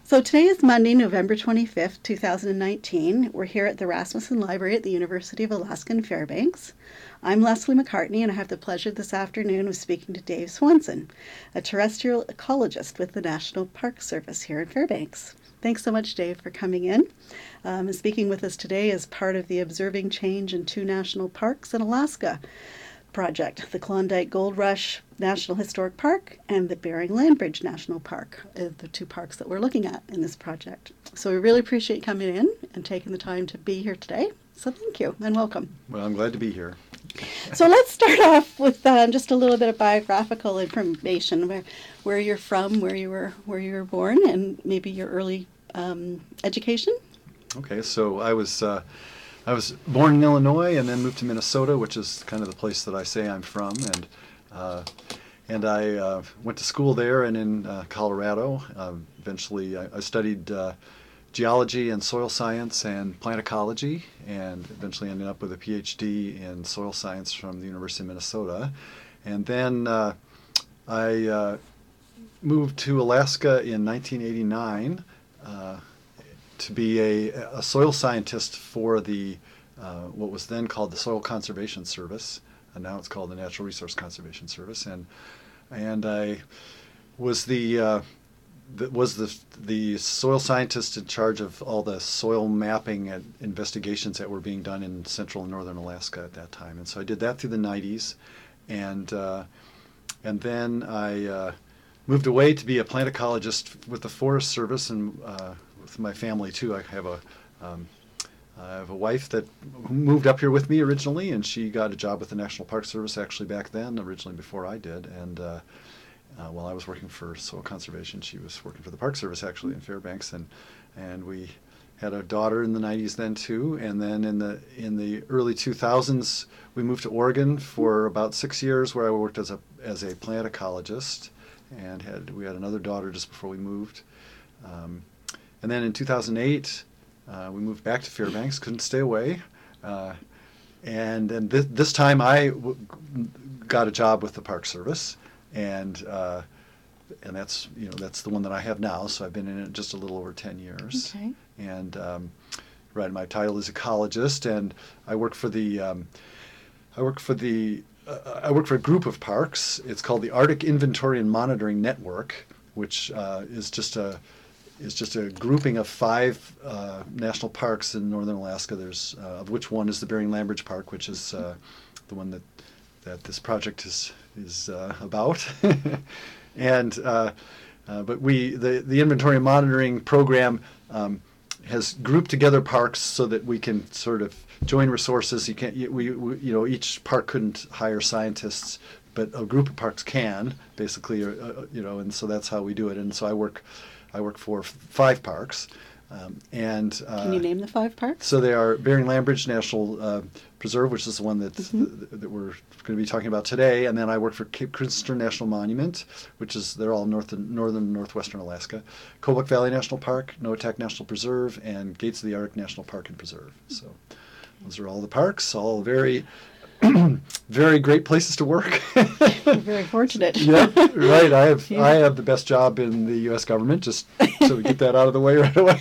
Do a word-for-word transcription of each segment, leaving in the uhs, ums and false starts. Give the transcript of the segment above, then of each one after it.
So today is Monday, November twenty-fifth, two thousand nineteen. We're here at the Rasmussen Library at the University of Alaska in Fairbanks. I'm Leslie McCartney, and I have the pleasure this afternoon of speaking to Dave Swanson, a terrestrial ecologist with the National Park Service here in Fairbanks. Thanks so much, Dave, for coming in. Um, and speaking with us today as part of the Observing Change in Two National Parks in Alaska project, the Klondike Gold Rush National Historic Park and the Bering Land Bridge National Park, uh, the two parks that we're looking at in this project. So we really appreciate you coming in and taking the time to be here today. So thank you and welcome. Well, I'm glad to be here. So let's start off with um, just a little bit of biographical information, where where you're from, where you were where you were born, and maybe your early um, education. Okay, so I was uh, I was born in Illinois and then moved to Minnesota, which is kind of the place that I say I'm from, and uh, and I uh, went to school there and in uh, Colorado. Uh, eventually, I, I studied uh, geology and soil science and plant ecology, and eventually ended up with a P H D in soil science from the University of Minnesota. And then uh, I uh, moved to Alaska in nineteen eighty-nine uh, to be a, a soil scientist for the uh, what was then called the Soil Conservation Service, and now it's called the Natural Resource Conservation Service. And and I was the uh, That was the the soil scientist in charge of all the soil mapping and investigations that were being done in central and northern Alaska at that time. And so I did that through the nineties, and uh, and then I uh, moved away to be a plant ecologist with the Forest Service and uh, with my family too. I have a um, I have a wife that moved up here with me originally, and she got a job with the National Park Service actually back then, originally before I did, and. Uh, Uh, while I was working for soil conservation, she was working for the Park Service actually in Fairbanks, and and we had a daughter in the nineties then too. And then in the in the early two thousands, we moved to Oregon for about six years, where I worked as a as a plant ecologist, and had we had another daughter just before we moved. Um, and then in two thousand eight, uh, we moved back to Fairbanks. Couldn't stay away, uh, and and th- this time I w- got a job with the Park Service. And uh, and that's you know that's the one that I have now. So I've been in it just a little over ten years. Okay. And um, right, my title is ecologist, and I work for the um, I work for the uh, I work for a group of parks. It's called the Arctic Inventory and Monitoring Network, which uh, is just a is just a grouping of five uh, national parks in northern Alaska. There's uh, of which one is the Bering Land Bridge Park, which is uh, the one that that this project is. is uh, about. and uh, uh, but we the, the inventory and monitoring program um, has grouped together parks so that we can sort of join resources. You can't we, we you know each park couldn't hire scientists, but a group of parks can basically uh, you know and so that's how we do it. And so I work I work for five parks. Um, and uh, Can you name the five parks? So they are Bering Land Bridge National uh, Preserve, which is the one that Mm-hmm. th- that we're going to be talking about today, and then I work for Cape Krinster National Monument, which is they're all north and northern and northwestern Alaska, Kobuk Valley National Park, Noatak National Preserve, and Gates of the Arctic National Park and Preserve. So those are all the parks, all very very great places to work. You're very fortunate. Yeah, right. I have Yeah. I have the best job in the U S government. Just so we get that out of the way right away.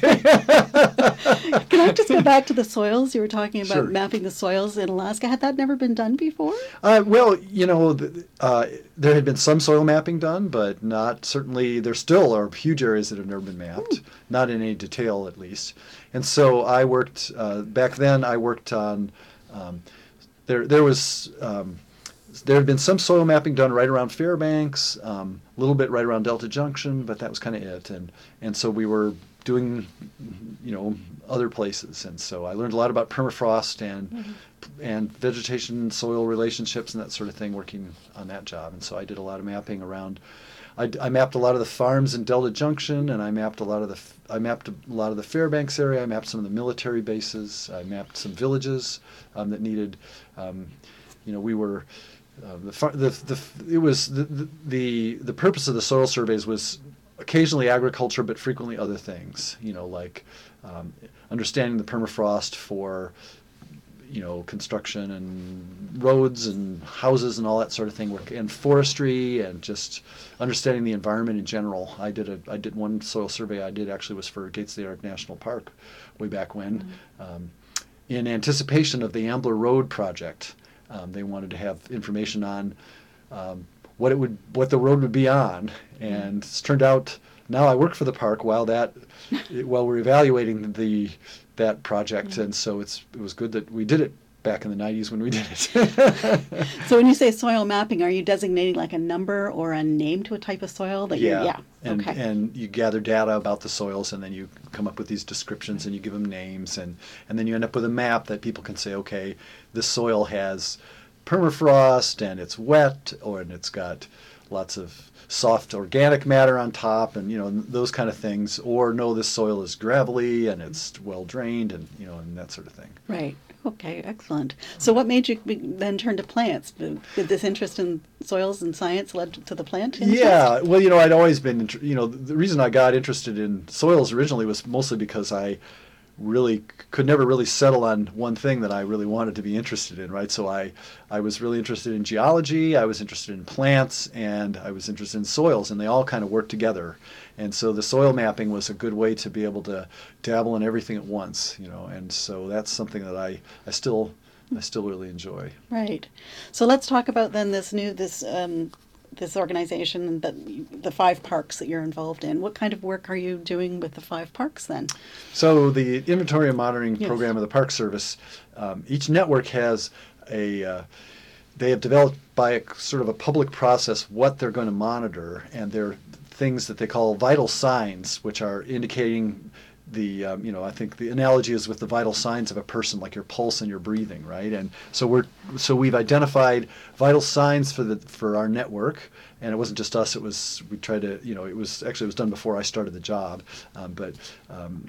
Can I just go back to the soils? You were talking about Sure. mapping the soils in Alaska. Had that never been done before? Uh, well, you know, the, uh, there had been some soil mapping done, but not certainly. There still are huge areas that have never been mapped, Hmm. not in any detail at least. And so I worked uh, back then. I worked on. Um, there, there was. Um, There had been some soil mapping done right around Fairbanks, um, a little bit right around Delta Junction, but that was kind of it. And and so we were doing, you know, other places. And so I learned a lot about permafrost and mm-hmm. and vegetation soil relationships and that sort of thing working on that job. And so I did a lot of mapping around. I, I mapped a lot of the farms in Delta Junction, and I mapped a lot of the I mapped a lot of the Fairbanks area. I mapped some of the military bases. I mapped some villages um, that needed, um, you know, we were. Uh, the, the the it was the, the the purpose of the soil surveys was occasionally agriculture, but frequently other things. You know, like um, understanding the permafrost for you know, construction and roads and houses and all that sort of thing, work and forestry and just understanding the environment in general. I did a I did one soil survey I did actually was for Gates of the Ark National Park way back when, mm-hmm. um, in anticipation of the Ambler Road project. Um, they wanted to have information on um, what it would what the road would be on, and mm-hmm. it's turned out now I work for the park while that while we're evaluating the that project, mm-hmm. and so it's it was good that we did it back in the nineties when we did it. So when you say soil mapping, are you designating like a number or a name to a type of soil that yeah. you yeah and, okay and you gather data about the soils, and then you come up with these descriptions and you give them names, and and then you end up with a map that people can say, okay, this soil has permafrost and it's wet, or and it's got lots of soft organic matter on top, and you know those kind of things, or no, this soil is gravelly and it's well drained, and you know and that sort of thing. Right. Okay, excellent. So what made you be- then turn to plants? Did this interest in soils and science led to the plant interest? Yeah, well, you know, I'd always been, you know, the reason I got interested in soils originally was mostly because I really could never really settle on one thing that I really wanted to be interested in, right? So I, I was really interested in geology, I was interested in plants, and I was interested in soils, and they all kind of worked together. And so the soil mapping was a good way to be able to dabble in everything at once, you know, and so that's something that I, I still I still really enjoy. Right. So let's talk about then this new, this um, this organization, that the five parks that you're involved in. What kind of work are you doing with the five parks then? So the inventory and monitoring yes. program of the Park Service, um, each network has a, uh, they have developed by a sort of a public process what they're going to monitor, and they're things that they call vital signs, which are indicating the, um, you know, I think the analogy is with the vital signs of a person, like your pulse and your breathing, right? And so we're, so we've identified vital signs for the, for our network, and it wasn't just us, it was, we tried to, you know, it was, actually it was done before I started the job, um, but um,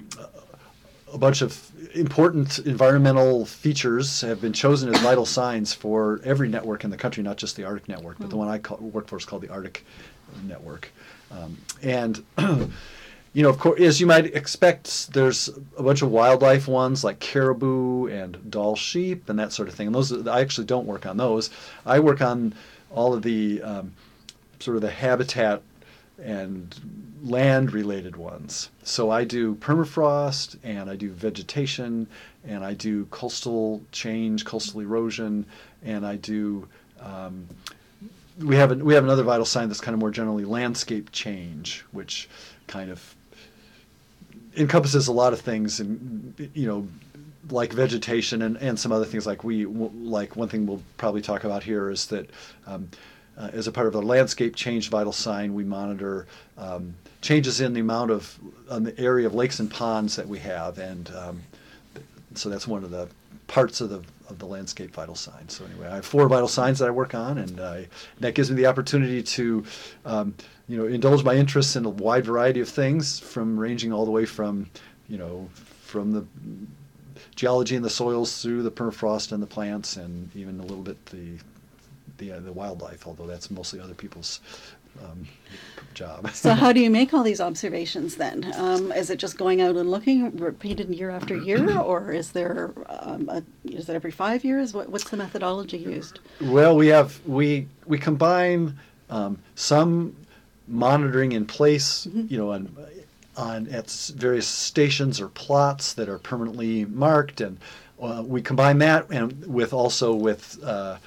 a bunch of important environmental features have been chosen as vital signs for every network in the country, not just the Arctic network, but mm. the one I call, work for is called the Arctic network. Um, and you know, of course, as you might expect, there's a bunch of wildlife ones like caribou and Dall sheep and that sort of thing. And those, I actually don't work on those. I work on all of the um, sort of the habitat and land-related ones. So I do permafrost, and I do vegetation, and I do coastal change, coastal erosion, and I do. Um, we have a, we have another vital sign that's kind of more generally landscape change, which kind of encompasses a lot of things, and you know, like vegetation and, and some other things. Like we like one thing we'll probably talk about here is that um, uh, as a part of the landscape change vital sign, we monitor um, changes in the amount of on the area of lakes and ponds that we have, and um, so that's one of the parts of the of the landscape vital sign. So anyway, I have four vital signs that I work on, and I, that gives me the opportunity to, um, you know, indulge my interests in a wide variety of things, from ranging all the way from, you know, from the geology and the soils through the permafrost and the plants, and even a little bit the the uh, the wildlife, although that's mostly other people's um, job. So how do you make all these observations then? Um, is it just going out and looking, repeated year after year, or is there um, a, is it every five years? What, what's the methodology used? Well, we have we we combine um, some monitoring in place, mm-hmm. you know, on on at various stations or plots that are permanently marked, and uh, we combine that and with also with uh,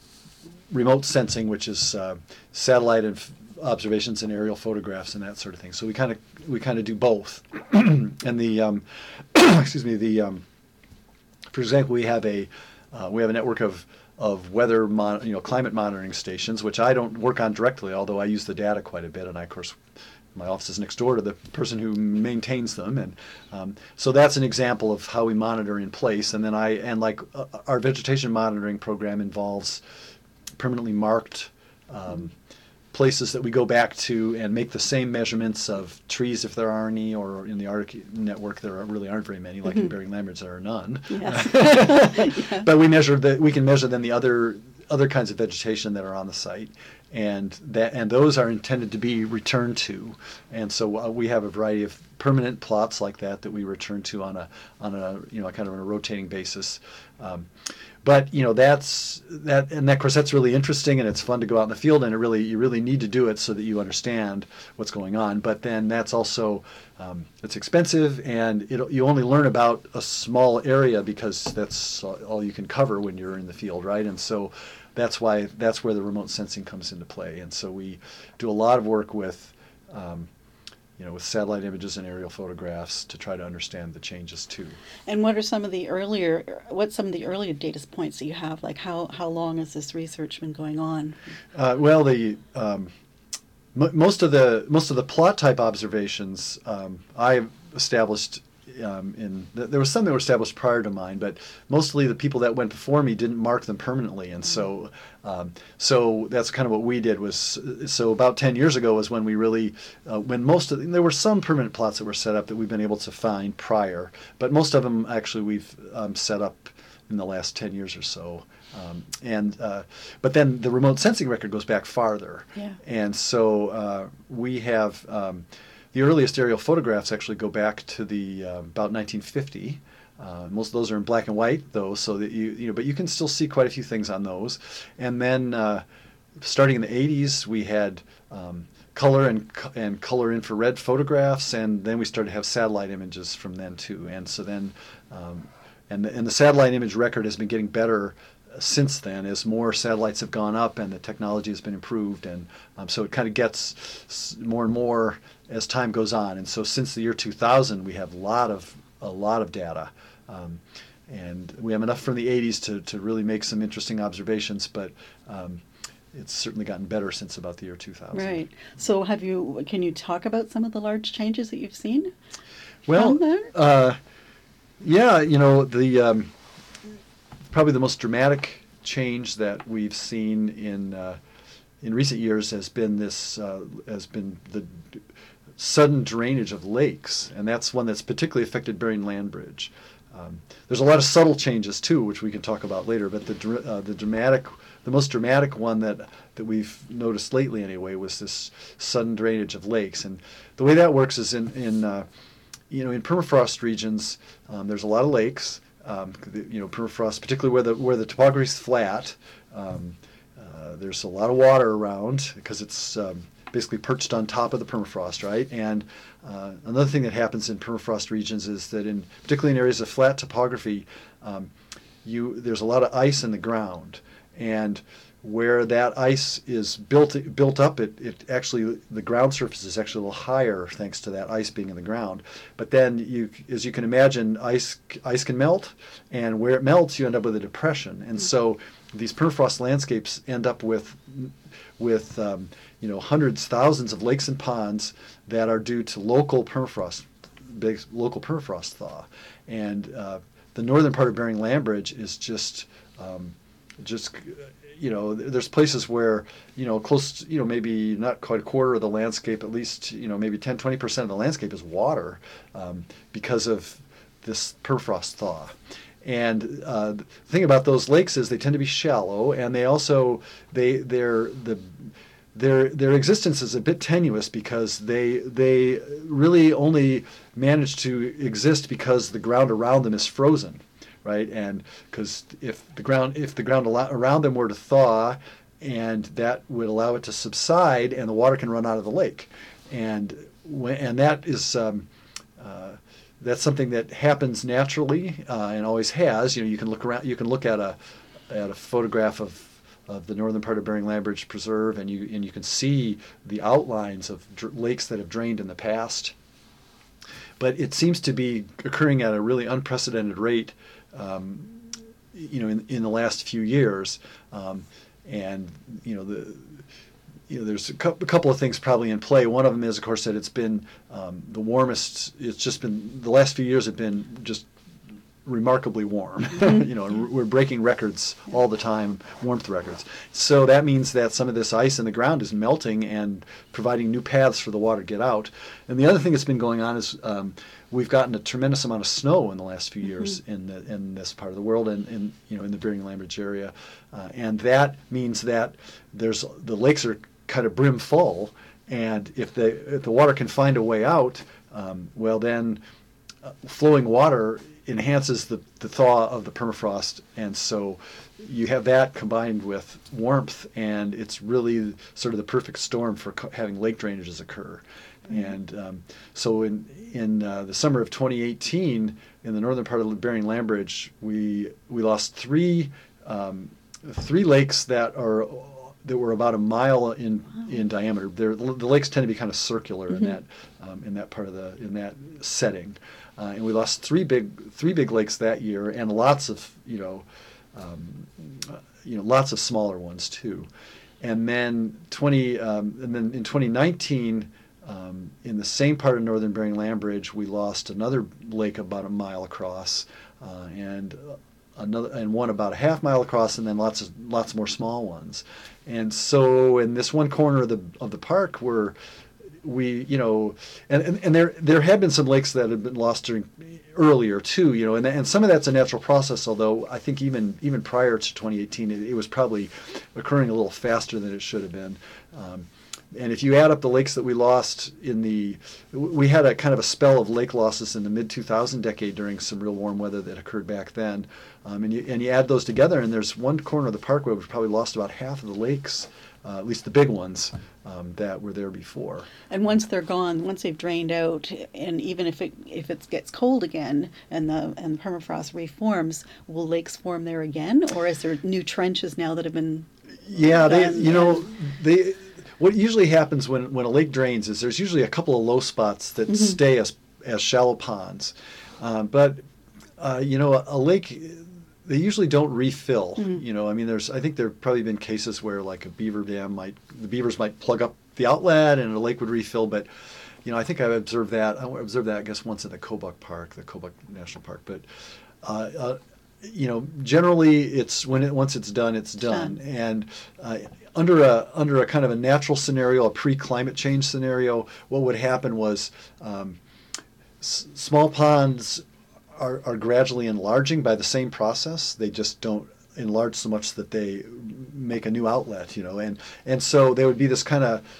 remote sensing, which is uh, satellite and f- observations and aerial photographs and that sort of thing. So we kind of we kind of do both. And the um, excuse me, the um, for example, we have a uh, we have a network of of weather mon- you know climate monitoring stations, which I don't work on directly, although I use the data quite a bit, and I, of course, my office is next door to the person who maintains them, and um, so that's an example of how we monitor in place. And then I and like uh, our vegetation monitoring program involves permanently marked um, places that we go back to and make the same measurements of trees, if there are any, or in the Arctic network there really aren't very many, like mm-hmm. in Bering Lamberts there are none. Yes. Yeah. But we measure that we can measure then the other other kinds of vegetation that are on the site, and that and those are intended to be returned to, and so uh, we have a variety of permanent plots like that that we return to on a on a you know kind of on a rotating basis. Um, but you know that's that, and that, of course that's really interesting, and it's fun to go out in the field, and it really you really need to do it so that you understand what's going on. But then that's also um, it's expensive, and it, you only learn about a small area because that's all you can cover when you're in the field, right? And so that's why that's where the remote sensing comes into play. And so we do a lot of work with um, you know with satellite images and aerial photographs to try to understand the changes too. And what are some of the earlier, what's some of the earlier data points that you have? Like how, how long has this research been going on? Uh, well, the um, m- most of the most of the plot type observations um, I established. Um, in there was some that were established prior to mine, but mostly the people that went before me didn't mark them permanently, and so um, so that's kind of what we did. Was so about ten years ago was when we really uh, when most of there were some permanent plots that were set up that we've been able to find prior, but most of them actually we've um, set up in the last ten years or so. Um, and uh, but then the remote sensing record goes back farther, Yeah. and so uh, we have. Um, The earliest aerial photographs actually go back to the uh, about nineteen fifty. Uh, most of those are in black and white, though, so that you you know, but you can still see quite a few things on those. And then, uh, starting in the eighties, we had um, color and and color infrared photographs, and then we started to have satellite images from then too. And so then, um, and the, and the satellite image record has been getting better since then as more satellites have gone up and the technology has been improved, and um, so it kind of gets more and more as time goes on. And so since the year two thousand, we have a lot of a lot of data, um, and we have enough from the eighties to, to really make some interesting observations, but um, it's certainly gotten better since about the year two thousand. Right. So have you, can you talk about some of the large changes that you've seen? Well, from there? Uh, yeah, you know, the um, probably the most dramatic change that we've seen in uh, in recent years has been this uh, has been the sudden drainage of lakes, and that's one that's particularly affected Bering Land Bridge. Um, there's a lot of subtle changes too, which we can talk about later. But the dr- uh, the dramatic, the most dramatic one that that we've noticed lately, anyway, was this sudden drainage of lakes. And the way that works is in in uh, you know in permafrost regions, um, there's a lot of lakes. Um, you know, permafrost, particularly where the where the topography is flat. Um, uh, there's a lot of water around because it's um, basically perched on top of the permafrost, right? And uh, another thing that happens in permafrost regions is that, in particularly in areas of flat topography, um, you there's a lot of ice in the ground, and where that ice is built built up, it, it actually the ground surface is actually a little higher thanks to that ice being in the ground. But then, you, as you can imagine, ice ice can melt, and where it melts, you end up with a depression. And so these permafrost landscapes end up with with um, you know hundreds, thousands of lakes and ponds that are due to local permafrost, big local permafrost thaw. And uh, the northern part of Bering Land Bridge is just um, just you know, there's places where, you know, close, to, you know, maybe not quite a quarter of the landscape, at least, you know, maybe ten, twenty percent of the landscape is water um, because of this permafrost thaw. And uh, the thing about those lakes is they tend to be shallow, and they also, they, they're, the, their, their existence is a bit tenuous because they, they really only manage to exist because the ground around them is frozen. Right, and because if the ground if the ground around them were to thaw, and that would allow it to subside, and the water can run out of the lake, and when, and that is um, uh, that's something that happens naturally uh, and always has. You know, you can look around, you can look at a at a photograph of of the northern part of Bering Land Bridge Preserve, and you and you can see the outlines of dr- lakes that have drained in the past. But it seems to be occurring at a really unprecedented rate. Um, you know, in, in the last few years, um, and you know the, you know, there's a, cu- a couple of things probably in play. One of them is, of course, that it's been um, the warmest. It's just been the last few years have been just remarkably warm. You know, and we're breaking records all the time, warmth records. So that means that some of this ice in the ground is melting and providing new paths for the water to get out. And the other thing that's been going on is um, we've gotten a tremendous amount of snow in the last few years mm-hmm. in the, in this part of the world, and in you know in the Bering-Lambridge area, uh, and that means that there's the lakes are kind of brim full, and if the if the water can find a way out, um, well then uh, flowing water enhances the, the thaw of the permafrost, and so you have that combined with warmth, and it's really sort of the perfect storm for co- having lake drainages occur. Mm-hmm. And um, so in in uh, the summer of twenty eighteen, in the northern part of the Bering-Lambridge, we we lost three um, three lakes that are that were about a mile in wow. in diameter. They're, the lakes tend to be kind of circular mm-hmm. in that um, in that part of the in that setting, uh, and we lost three big three big lakes that year, and lots of you know um, uh, you know lots of smaller ones too. And then twenty um, and then in twenty nineteen. Um, in the same part of northern Bering-Lambridge, we lost another lake about a mile across, uh, and another and one about a half mile across, and then lots of lots more small ones. And so, in this one corner of the of the park, where we, you know, and, and, and there there have been some lakes that have been lost during earlier too, you know, and and some of that's a natural process. Although I think even even prior to twenty eighteen, it, it was probably occurring a little faster than it should have been. Um, And if you add up the lakes that we lost in the, we had a kind of a spell of lake losses in the mid two thousand decade during some real warm weather that occurred back then. Um, and, you, and you add those together, and there's one corner of the park where we've probably lost about half of the lakes, uh, at least the big ones, um, that were there before. And once they're gone, once they've drained out, and even if it if it gets cold again and the and the permafrost reforms, will lakes form there again, or is there new trenches now that have been? Yeah, they you know they. What usually happens when, when a lake drains is there's usually a couple of low spots that mm-hmm. stay as as shallow ponds, um, but uh, you know a, a lake, they usually don't refill. Mm-hmm. You know, I mean, there's I think there have probably been cases where like a beaver dam might the beavers might plug up the outlet and a lake would refill, but you know I think I've observed that I observed that I guess once at the Kobuk Park, the Kobuk National Park, but. Uh, uh, you know, generally, it's when it once it's done, it's done. done. And uh, under a under a kind of a natural scenario, a pre-climate change scenario, what would happen was um, s- small ponds are, are gradually enlarging by the same process. They just don't enlarge so much that they make a new outlet. You know, and and so there would be this kind of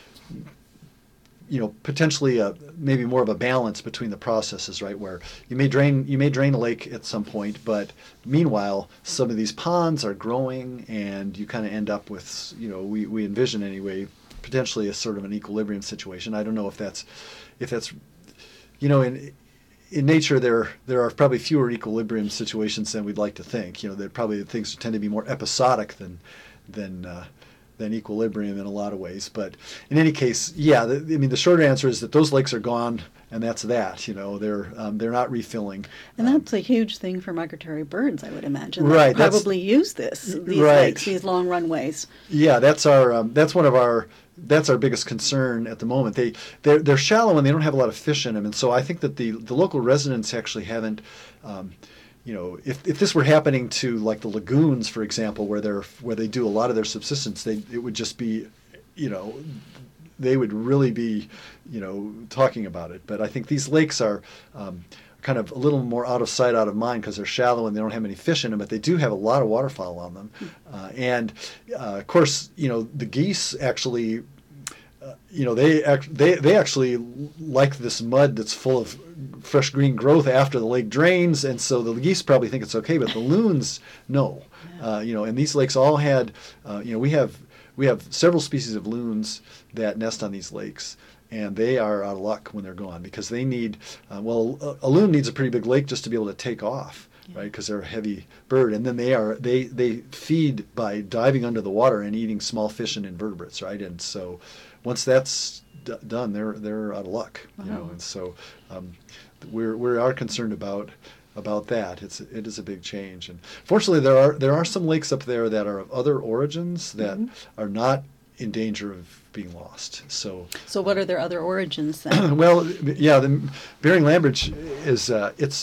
you know, potentially a, maybe more of a balance between the processes, right? Where you may drain you may drain a lake at some point, but meanwhile, some of these ponds are growing, and you kind of end up with, you know, we, we envision anyway, potentially a sort of an equilibrium situation. I don't know if that's if that's, you know, in in nature there there are probably fewer equilibrium situations than we'd like to think. You know, that probably things tend to be more episodic than than. Uh, than equilibrium in a lot of ways. But in any case, yeah, the, I mean, the short answer is that those lakes are gone, and that's that. You know, they're um, they're not refilling. And that's um, a huge thing for migratory birds, I would imagine. Right. They probably use this, these right. lakes, these long runways. Yeah, that's our um, that's one of our that's our biggest concern at the moment. They they're, they're shallow and they don't have a lot of fish in them, and so I think that the the local residents actually haven't. Um, You know, if, if this were happening to like the lagoons, for example, where they're where they do a lot of their subsistence, they it would just be, you know, they would really be, you know, talking about it. But I think these lakes are um, kind of a little more out of sight, out of mind, because they're shallow and they don't have any fish in them. But they do have a lot of waterfowl on them, uh, and uh, of course, you know, the geese actually. Uh, you know, they act, they they actually like this mud that's full of fresh green growth after the lake drains, and so the geese probably think it's okay, but the loons, no. Uh, you know, and these lakes all had, uh, you know, we have we have several species of loons that nest on these lakes, and they are out of luck when they're gone because they need, uh, well, a, a loon needs a pretty big lake just to be able to take off. Right, because they're a heavy bird, and then they are they they feed by diving under the water and eating small fish and invertebrates, right? And so, once that's d- done, they're they're out of luck, you wow. know. And so, um, we're we are concerned about about that. It's it is a big change, and fortunately, there are there are some lakes up there that are of other origins that mm-hmm. are not in danger of being lost. So, so what are their other origins then? Well, yeah, the Bering-Lambridge is uh, it's.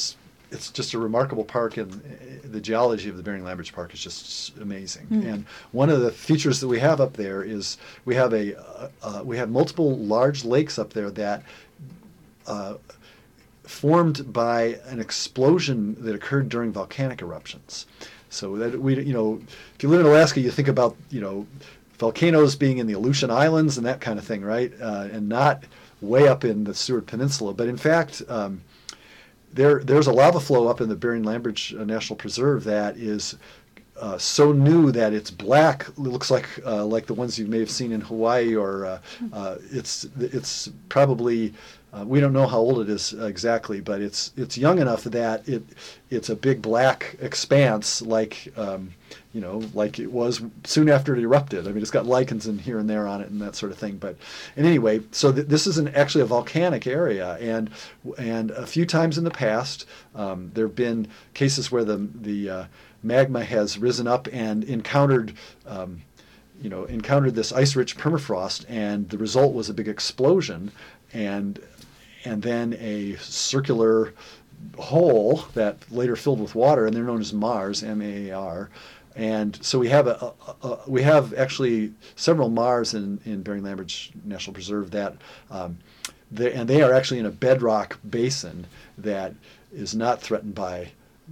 it's just a remarkable park, and the geology of the Bering-Lamberts Park is just amazing. Mm. And one of the features that we have up there is we have a uh, uh, we have multiple large lakes up there that uh, formed by an explosion that occurred during volcanic eruptions. So that we, you know, if you live in Alaska, you think about, you know, volcanoes being in the Aleutian Islands and that kind of thing, right? Uh, and not way up in the Seward Peninsula. But in fact, um, there there's a lava flow up in the Bering-Lamberts National Preserve that is uh, so new that it's black. It looks like uh, like the ones you may have seen in Hawaii, or uh, uh, it's it's probably. Uh, we don't know how old it is exactly, but it's it's young enough that it it's a big black expanse, like um, you know, like it was soon after it erupted. I mean, it's got lichens in here and there on it and that sort of thing. But and anyway, so th- this is an, actually a volcanic area, and and a few times in the past, um, there have been cases where the the uh, magma has risen up and encountered. Um, you know, encountered this ice-rich permafrost, and the result was a big explosion, and and then a circular hole that later filled with water, and they're known as maars, M A A R. And so we have a, a, a we have actually several maars in, in Bering-Lamberts National Preserve that, um, they, and they are actually in a bedrock basin that is not threatened by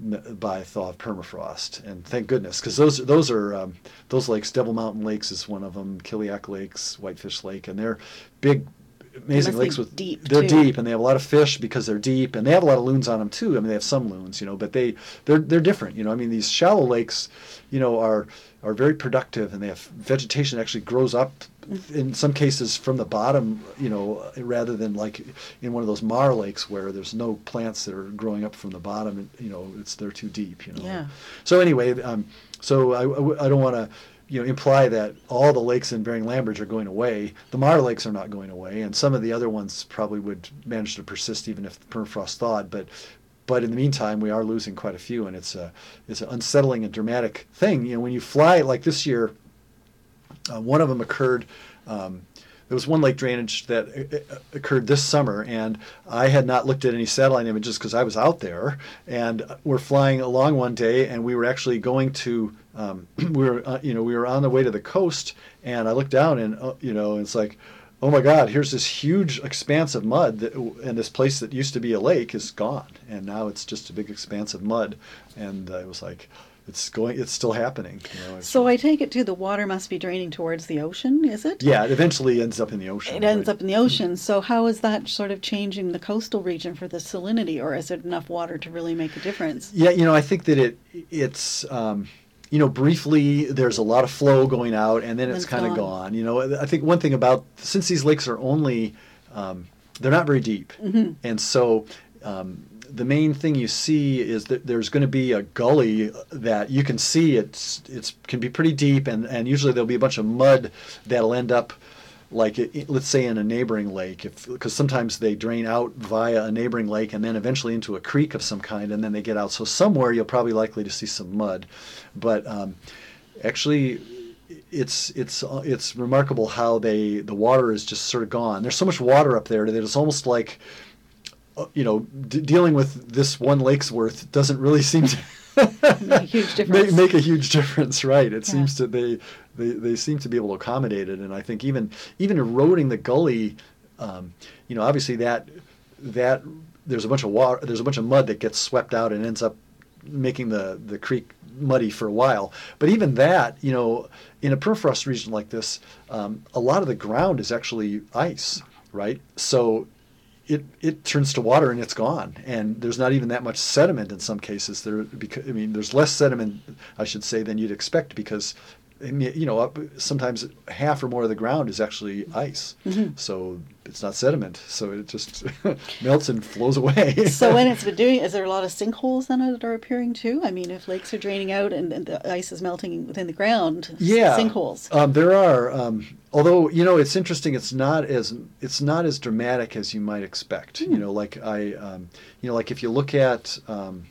by thaw of permafrost, and thank goodness, because those those are um, those lakes. Devil Mountain Lakes is one of them. Kiliak Lakes, Whitefish Lake, and they're big, amazing lakes with deep. They're too. deep, and they have a lot of fish because they're deep, and they have a lot of loons on them too. I mean, they have some loons, you know, but they they're they're different. You know, I mean, these shallow lakes, you know, are are very productive, and they have vegetation that actually grows up. In some cases from the bottom, you know, rather than like in one of those maar lakes where there's no plants that are growing up from the bottom, and, you know, it's they're too deep, you know. Yeah. So anyway, um, so I, I don't want to, you know, imply that all the lakes in Bering-Lamberts are going away. The maar lakes are not going away, and some of the other ones probably would manage to persist even if the permafrost thawed. But but in the meantime, we are losing quite a few, and it's a it's an unsettling and dramatic thing. You know, when you fly like this year. Uh, one of them occurred, um, there was one lake drainage that uh, occurred this summer, and I had not looked at any satellite images because I was out there, and we're flying along one day, and we were actually going to, um, we were, uh, you know, we were on the way to the coast, and I looked down, and, uh, you know, it's like, oh my God, here's this huge expanse of mud, that, and this place that used to be a lake is gone, and now it's just a big expanse of mud, and uh, it was like, It's going. It's still happening. You know, so I take it too. The water must be draining towards the ocean, is it? Yeah, it eventually ends up in the ocean. It ends right? up in the ocean. So how is that sort of changing the coastal region for the salinity, or is it enough water to really make a difference? Yeah, you know, I think that it it's. Um, you know, briefly, there's a lot of flow going out, and then it's kind of gone. You know, I think one thing about, since these lakes are only, um, they're not very deep, mm-hmm. and so. Um, The main thing you see is that there's going to be a gully that you can see. It's it's can be pretty deep, and, and usually there'll be a bunch of mud that'll end up, like it, let's say in a neighboring lake, because sometimes they drain out via a neighboring lake and then eventually into a creek of some kind, and then they get out. So somewhere you'll probably likely to see some mud, but um, actually. It's it's it's remarkable how they the water is just sort of gone. There's so much water up there that it's almost like. You know, d- dealing with this one lake's worth doesn't really seem to make a huge difference. Make, make a huge difference, right? It yeah. seems to they, they they seem to be able to accommodate it, and I think even even eroding the gully, um, you know, obviously that that there's a bunch of water, there's a bunch of mud that gets swept out and ends up making the the creek muddy for a while. But even that, you know, in a permafrost region like this, um, a lot of the ground is actually ice, right? So. It, it turns to water and it's gone, and there's not even that much sediment in some cases. There, because, I mean, there's less sediment, I should say, than you'd expect because, you know, up, sometimes half or more of the ground is actually ice. Mm-hmm. So it's not sediment, so it just melts and flows away. So when it's been doing, is there a lot of sinkholes then that are appearing too? I mean, if lakes are draining out and, and the ice is melting within the ground, yeah, sinkholes. Um, there are. Um, although you know, it's interesting. It's not as it's not as dramatic as you might expect. Mm. You know, like I, um, you know, like if you look at um,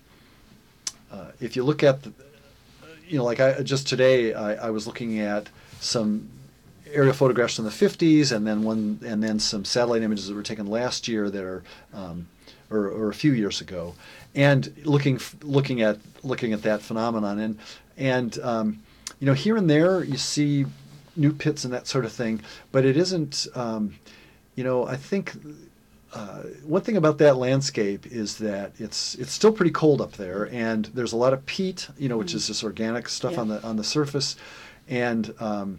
uh, if you look at the, you know, like I just today I, I was looking at some aerial photographs from the fifties, and then one, and then some satellite images that were taken last year that are, um, or, or a few years ago, and looking looking at looking at that phenomenon, and and um, you know, here and there you see new pits and that sort of thing, but it isn't. Um, you know, I think. Uh, one thing about that landscape is that it's it's still pretty cold up there, and there's a lot of peat, you know, which mm. is this organic stuff yeah. on the on the surface, and um,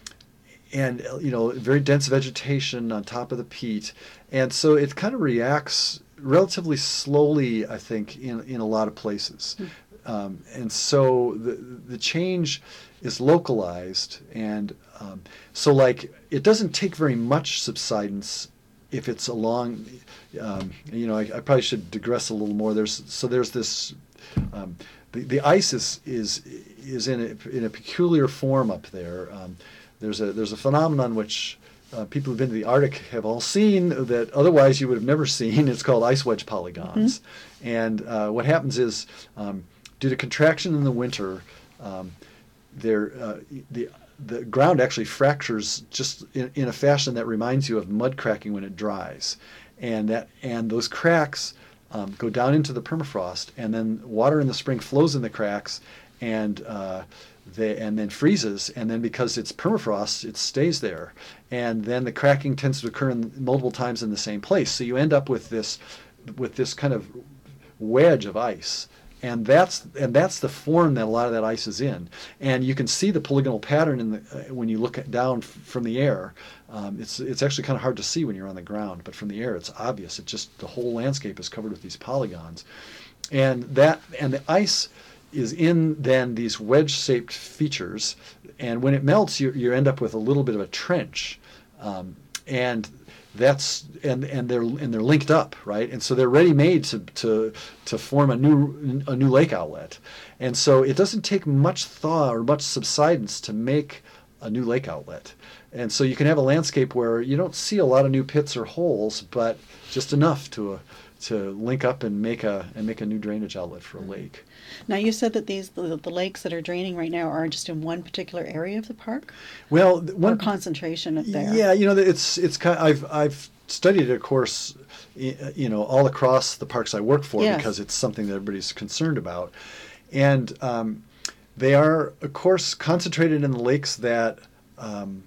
and you know, very dense vegetation on top of the peat, and so it kind of reacts relatively slowly, I think, in in a lot of places, mm. um, and so the the change is localized, and um, so like it doesn't take very much subsidence. If it's along, um, you know, I, I probably should digress a little more. There's so there's this, um, the the ice is is is in a, in a peculiar form up there. Um, there's a there's a phenomenon which uh, people who've been to the Arctic have all seen that otherwise you would have never seen. It's called ice wedge polygons, mm-hmm. and uh, what happens is um, due to contraction in the winter, um, there uh, the the ground actually fractures just in, in a fashion that reminds you of mud cracking when it dries, and that and those cracks um, go down into the permafrost, and then water in the spring flows in the cracks, and uh, they and then freezes, and then because it's permafrost, it stays there, and then the cracking tends to occur in, multiple times in the same place, so you end up with this with this kind of wedge of ice. And that's and that's the form that a lot of that ice is in, and you can see the polygonal pattern in the uh, when you look at, down f- from the air. Um, it's it's actually kind of hard to see when you're on the ground, but from the air it's obvious. It just the whole landscape is covered with these polygons, and that and the ice is in then these wedge-shaped features, and when it melts, you you end up with a little bit of a trench, um, and. That's and and they're and they're linked up, right? And so they're ready made to to to form a new a new lake outlet. And so it doesn't take much thaw or much subsidence to make a new lake outlet. And so you can have a landscape where you don't see a lot of new pits or holes, but just enough to uh, to link up and make a and make a new drainage outlet for a lake. Now, you said that these the, the lakes that are draining right now are just in one particular area of the park. Well, one or concentration of there. Yeah, you know, it's it's kind of, I've I've studied it, of course, you know, all across the parks I work for, yes. because it's something that everybody's concerned about, and um, they are, of course, concentrated in the lakes that. Um,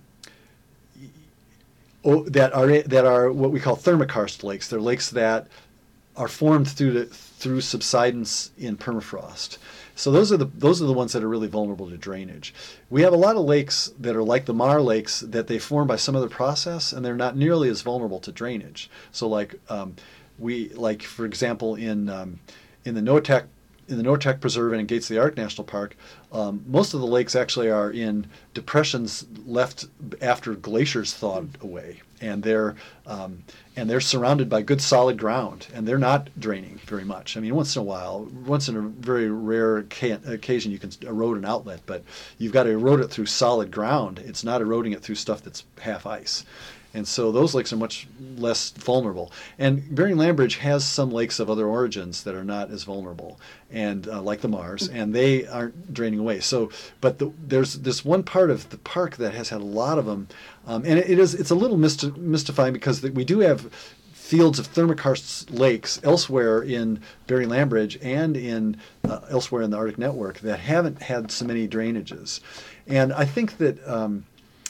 oh, that are that are what we call thermokarst lakes. They're lakes that are formed through the, through subsidence in permafrost. So those are the those are the ones that are really vulnerable to drainage. We have a lot of lakes that are like the Maar lakes that they form by some other process, and they're not nearly as vulnerable to drainage. So like um, we like for example in um, in the Noatak in the Noatak Preserve and in Gates of the Ark National Park, um, most of the lakes actually are in depressions left after glaciers thawed away, and they're um, and they're surrounded by good solid ground, and they're not draining very much. I mean, once in a while, once in a very rare ca- occasion, you can erode an outlet, but you've got to erode it through solid ground. It's not eroding it through stuff that's half ice. And so those lakes are much less vulnerable. And Bering-Lambridge has some lakes of other origins that are not as vulnerable, and uh, like the Mars, and they aren't draining away. So, but the, there's this one part of the park that has had a lot of them, um, and it, it is it's a little mysti- mystifying because the, we do have fields of thermokarst lakes elsewhere in Bering-Lambridge and in uh, elsewhere in the Arctic network that haven't had so many drainages, and I think that. Um,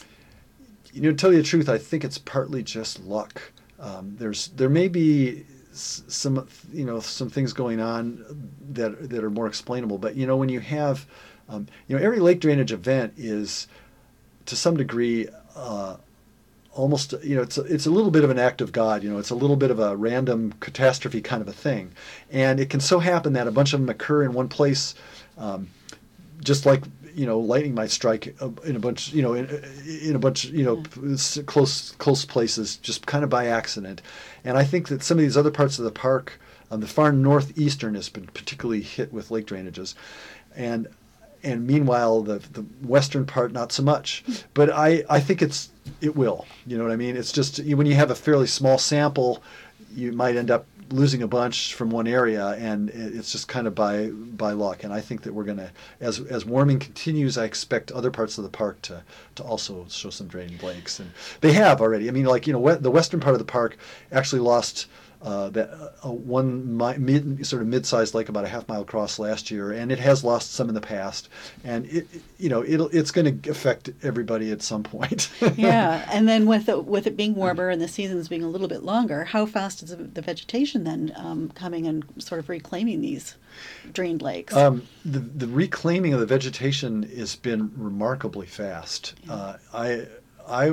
You know, to tell you the truth, I think it's partly just luck. Um, there's there may be some you know some things going on that that are more explainable, but you know when you have um, you know every lake drainage event is to some degree uh, almost you know it's a, it's a little bit of an act of God. You know, it's a little bit of a random catastrophe kind of a thing, and it can so happen that a bunch of them occur in one place, um, just like. You know, lightning might strike in a bunch, you know, in, in a bunch, you know, yeah. close close places, just kind of by accident. And I think that some of these other parts of the park, um, the far northeastern has been particularly hit with lake drainages, and and meanwhile the the western part not so much. But I I think it's it will. You know what I mean? It's just when you have a fairly small sample, you might end up losing a bunch from one area, and it's just kind of by by luck. And I think that we're going to, as as warming continues, I expect other parts of the park to to also show some drained lakes, and they have already. I mean, like you know, we, the western part of the park actually lost. Uh, that uh, one mi- mid, sort of mid-sized lake about a half mile across last year, and it has lost some in the past, and it, you know, it'll it's going to affect everybody at some point. Yeah, and then with it, with it being warmer and the seasons being a little bit longer, how fast is the vegetation then um, coming and sort of reclaiming these drained lakes? Um, the the reclaiming of the vegetation has been remarkably fast. Yeah. Uh, I I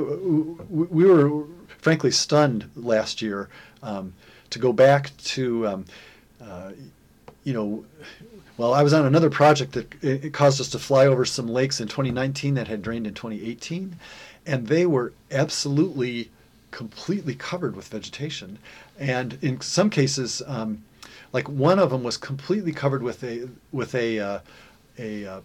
we were frankly stunned last year. Um, to go back to, um, uh, you know, well, I was on another project that it, it caused us to fly over some lakes in twenty nineteen that had drained in twenty eighteen, and they were absolutely completely covered with vegetation. And in some cases, um, like one of them was completely covered with a with a uh, a, uh,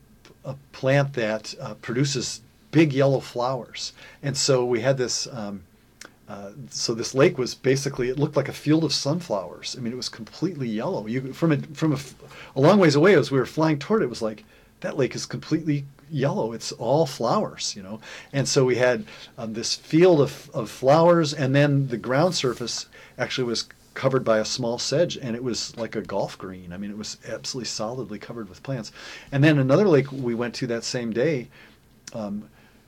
a plant that uh, produces big yellow flowers, and so we had this. Um, Uh, so this lake was basically, it looked like a field of sunflowers. I mean, it was completely yellow. You from a, from a, a long ways away, as we were flying toward it, it was like, that lake is completely yellow. It's all flowers, you know. And so we had um, this field of, of flowers, and then the ground surface actually was covered by a small sedge, and it was like a golf green. I mean, it was absolutely solidly covered with plants. And then another lake we went to that same day, um,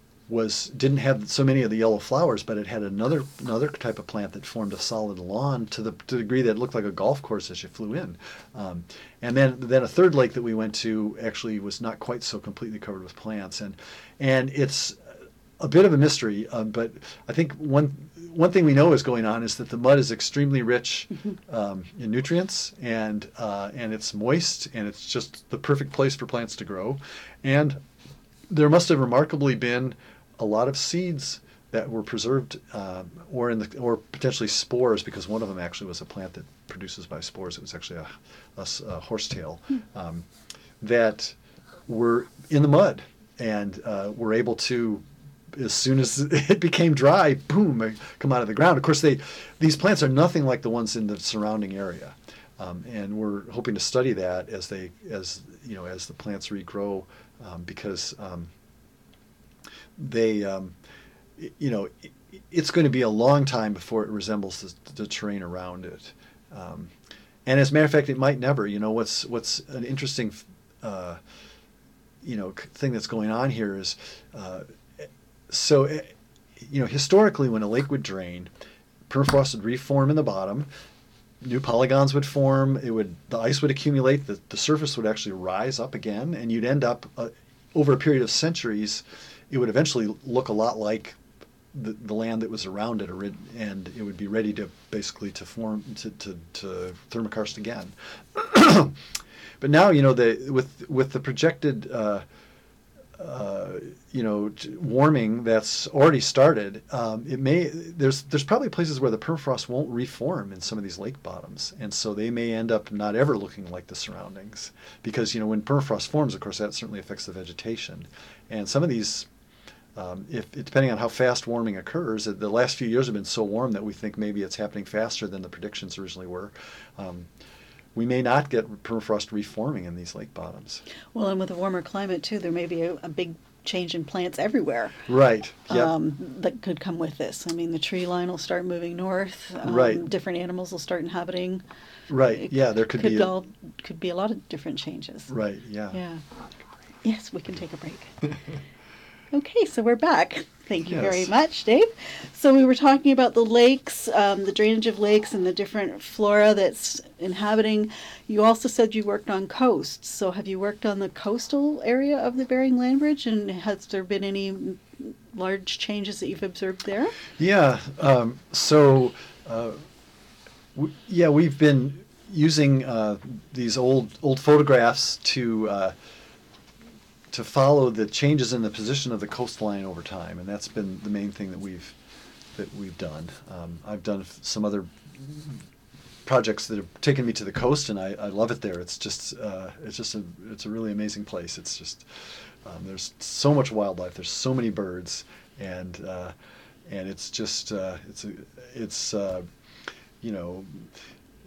was didn't have so many of the yellow flowers, but it had another another type of plant that formed a solid lawn to the to the degree that it looked like a golf course as you flew in. Um, and then then a third lake that we went to actually was not quite so completely covered with plants, and and it's a bit of a mystery. Um, but I think one one thing we know is going on is that the mud is extremely rich um, in nutrients, and uh, and it's moist, and it's just the perfect place for plants to grow. And there must have remarkably been a lot of seeds that were preserved, uh, or in the, or potentially spores, because one of them actually was a plant that produces by spores. It was actually a, a, a horsetail um, that were in the mud, and uh, were able to, as soon as it became dry, boom, come out of the ground. Of course, they these plants are nothing like the ones in the surrounding area, um, and we're hoping to study that as they as you know as the plants regrow, um, because. Um, They, um, you know, it, it's going to be a long time before it resembles the, the terrain around it. Um, and as a matter of fact, it might never. You know, what's what's an interesting, uh, you know, thing that's going on here is, uh, so, you know, historically, when a lake would drain, permafrost would reform in the bottom. New polygons would form. It would the ice would accumulate. The the surface would actually rise up again, and you'd end up uh, over a period of centuries. It would eventually look a lot like the, the land that was around it, and it would be ready to basically to form to to, to thermokarst again. But now, you know, the with with the projected uh, uh, you know warming that's already started, um, it may there's there's probably places where the permafrost won't reform in some of these lake bottoms, and so they may end up not ever looking like the surroundings, because you know when permafrost forms, of course, that certainly affects the vegetation, and some of these. Um, if depending on how fast warming occurs, the last few years have been so warm that we think maybe it's happening faster than the predictions originally were. Um, we may not get permafrost reforming in these lake bottoms. Well, and with a warmer climate too, there may be a, a big change in plants everywhere. Right. Yep. Um, that could come with this. I mean, the tree line will start moving north. Um, right. Different animals will start inhabiting. Right. It yeah, there could, could be. All, a, could be a lot of different changes. Right. Yeah. Yeah. Yes, we can take a break. Okay, so we're back. Thank you Yes. very much, Dave. So we were talking about the lakes, um, the drainage of lakes, and the different flora that's inhabiting. You also said you worked on coasts. So have you worked on the coastal area of the Bering Land Bridge, and has there been any large changes that you've observed there? Yeah. Um, so, uh, w- yeah, we've been using uh, these old old photographs to. Uh, to follow the changes in the position of the coastline over time, and that's been the main thing that we've that we've done. Um, I've done some other projects that have taken me to the coast, and I, I love it there. It's just uh, it's just a it's a really amazing place. It's just um, there's so much wildlife. There's so many birds, and uh, and it's just uh, it's a, it's uh, you know.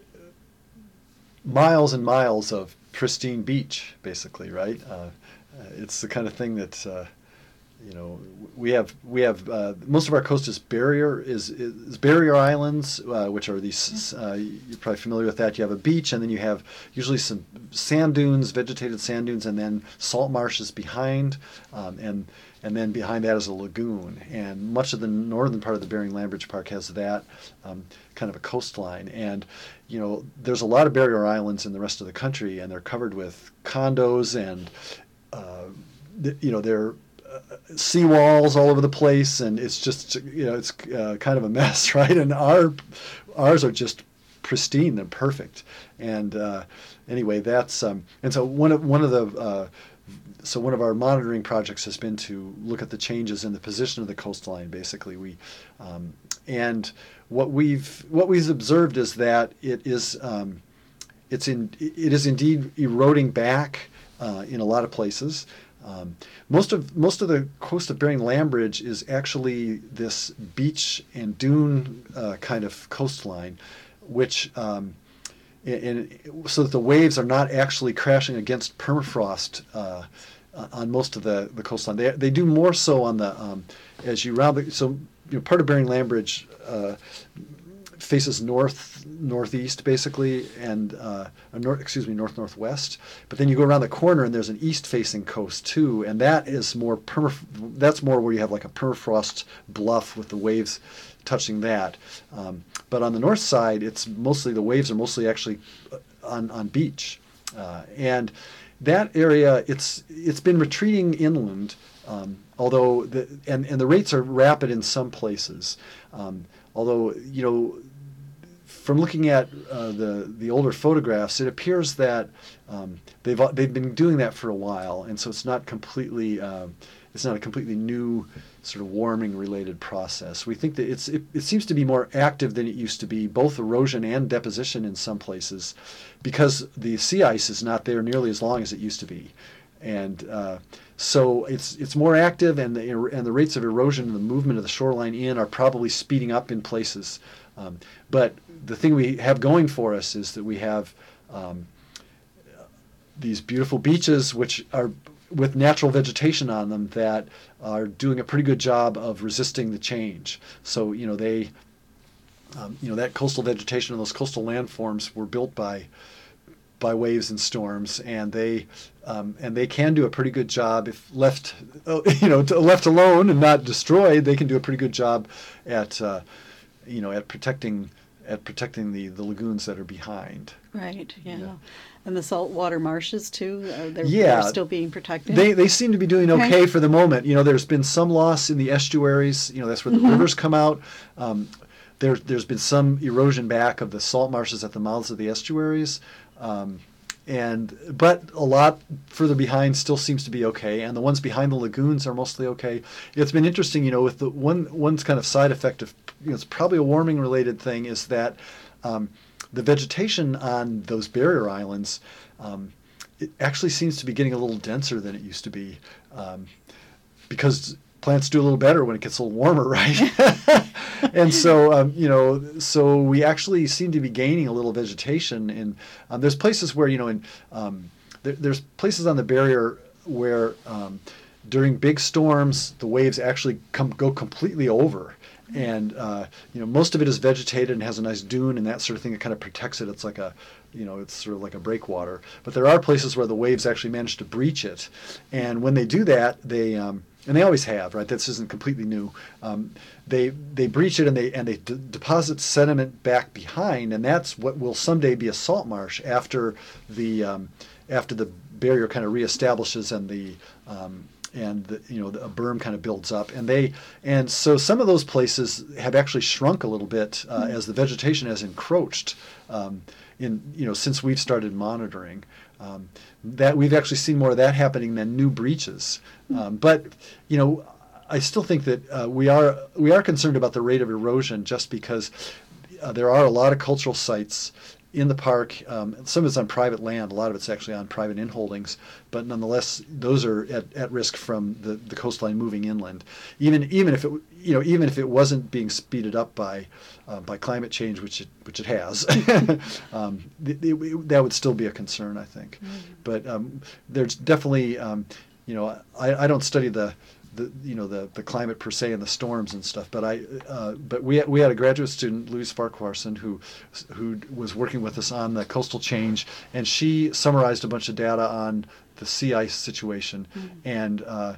miles and miles of pristine beach, basically, right? Uh, it's the kind of thing that uh, you know we have. We have uh, most of our coast is barrier is, is barrier islands, uh, which are these. Uh, you're probably familiar with that. You have a beach, and then you have usually some sand dunes, vegetated sand dunes, and then salt marshes behind, um, and and then behind that is a lagoon. And much of the northern part of the Bering Land Bridge Park has that um, kind of a coastline. And you know, there's a lot of barrier islands in the rest of the country, and they're covered with condos and uh, you know, they're uh, seawalls all over the place, and it's just, you know, it's uh, kind of a mess, right? And our ours are just pristine and perfect. And uh, anyway, that's um, and so one of one of the uh, so one of our monitoring projects has been to look at the changes in the position of the coastline. Basically, we um, and what we've what we've observed is that it is um, it's in it is indeed eroding back uh, in a lot of places. Um, most of most of the coast of Bering Land Bridge is actually this beach and dune uh, kind of coastline, which um, and so that the waves are not actually crashing against permafrost uh, on most of the, the coastline. They they do more so on the um, as you round the so you know, part of Bering Land Bridge uh, faces north northeast basically, and uh, north excuse me north northwest. But then you go around the corner and there's an east facing coast too, and that is more perma that's more where you have like a permafrost bluff with the waves touching that. Um, but on the north side, it's mostly the waves are mostly actually on on beach, uh, and that area it's it's been retreating inland. Um, although the and and the rates are rapid in some places. Um, although you know. From looking at uh, the the older photographs, it appears that um, they've they've been doing that for a while, and so it's not completely uh, it's not a completely new sort of warming related process. We think that it's it, it seems to be more active than it used to be, both erosion and deposition in some places, because the sea ice is not there nearly as long as it used to be, and uh, so it's it's more active, and the and the rates of erosion and the movement of the shoreline in are probably speeding up in places. Um, but the thing we have going for us is that we have um, these beautiful beaches, which are with natural vegetation on them, that are doing a pretty good job of resisting the change. So you know they, um, you know that coastal vegetation and those coastal landforms were built by by waves and storms, and they um, and they can do a pretty good job if left, you know, left alone and not destroyed. They can do a pretty good job at uh, you know, at protecting at protecting the, the lagoons that are behind. Right, yeah. Yeah. And the saltwater marshes, too, uh, they're, yeah, they're still being protected? They they seem to be doing okay, okay for the moment. You know, there's been some loss in the estuaries. You know, that's where the mm-hmm. rivers come out. Um, there, there's been some erosion back of the salt marshes at the mouths of the estuaries. Um, and but a lot further behind still seems to be okay, and the ones behind the lagoons are mostly okay. It's been interesting, you know, with the one one's kind of side effect of, you know, it's probably a warming related thing, is that um, the vegetation on those barrier islands um, it actually seems to be getting a little denser than it used to be, um, because plants do a little better when it gets a little warmer, right? And so, um, you know, so we actually seem to be gaining a little vegetation. And um, there's places where, you know, in, um, there, there's places on the barrier where um, during big storms, the waves actually come go completely over. And, uh, you know, most of it is vegetated and has a nice dune and that sort of thing that kind of protects it. It's like a, you know, it's sort of like a breakwater. But there are places where the waves actually manage to breach it. And when they do that, they... Um, and they always have, right? This isn't completely new. Um, they they breach it and they and they d- deposit sediment back behind, and that's what will someday be a salt marsh after the um, after the barrier kind of reestablishes and the um, and the, you know the, a berm kind of builds up. And they and so some of those places have actually shrunk a little bit uh, mm-hmm. as the vegetation has encroached um, in you know since we've started monitoring. Um, that we've actually seen more of that happening than new breaches. Um, but you know, I still think that uh, we are we are concerned about the rate of erosion, just because uh, there are a lot of cultural sites in the park. Um, some of it's on private land. A lot of it's actually on private inholdings, but nonetheless, those are at, at risk from the, the coastline moving inland. Even even if it you know even if it wasn't being speeded up by uh, by climate change, which it which it has, um, it, it, that would still be a concern, I think. Mm-hmm. But um, there's definitely um, you know I, I don't study the the you know the the climate per se and the storms and stuff, but I uh, but we we had a graduate student, Louise Farquharson, who who was working with us on the coastal change, and she summarized a bunch of data on the sea ice situation, mm-hmm. and uh,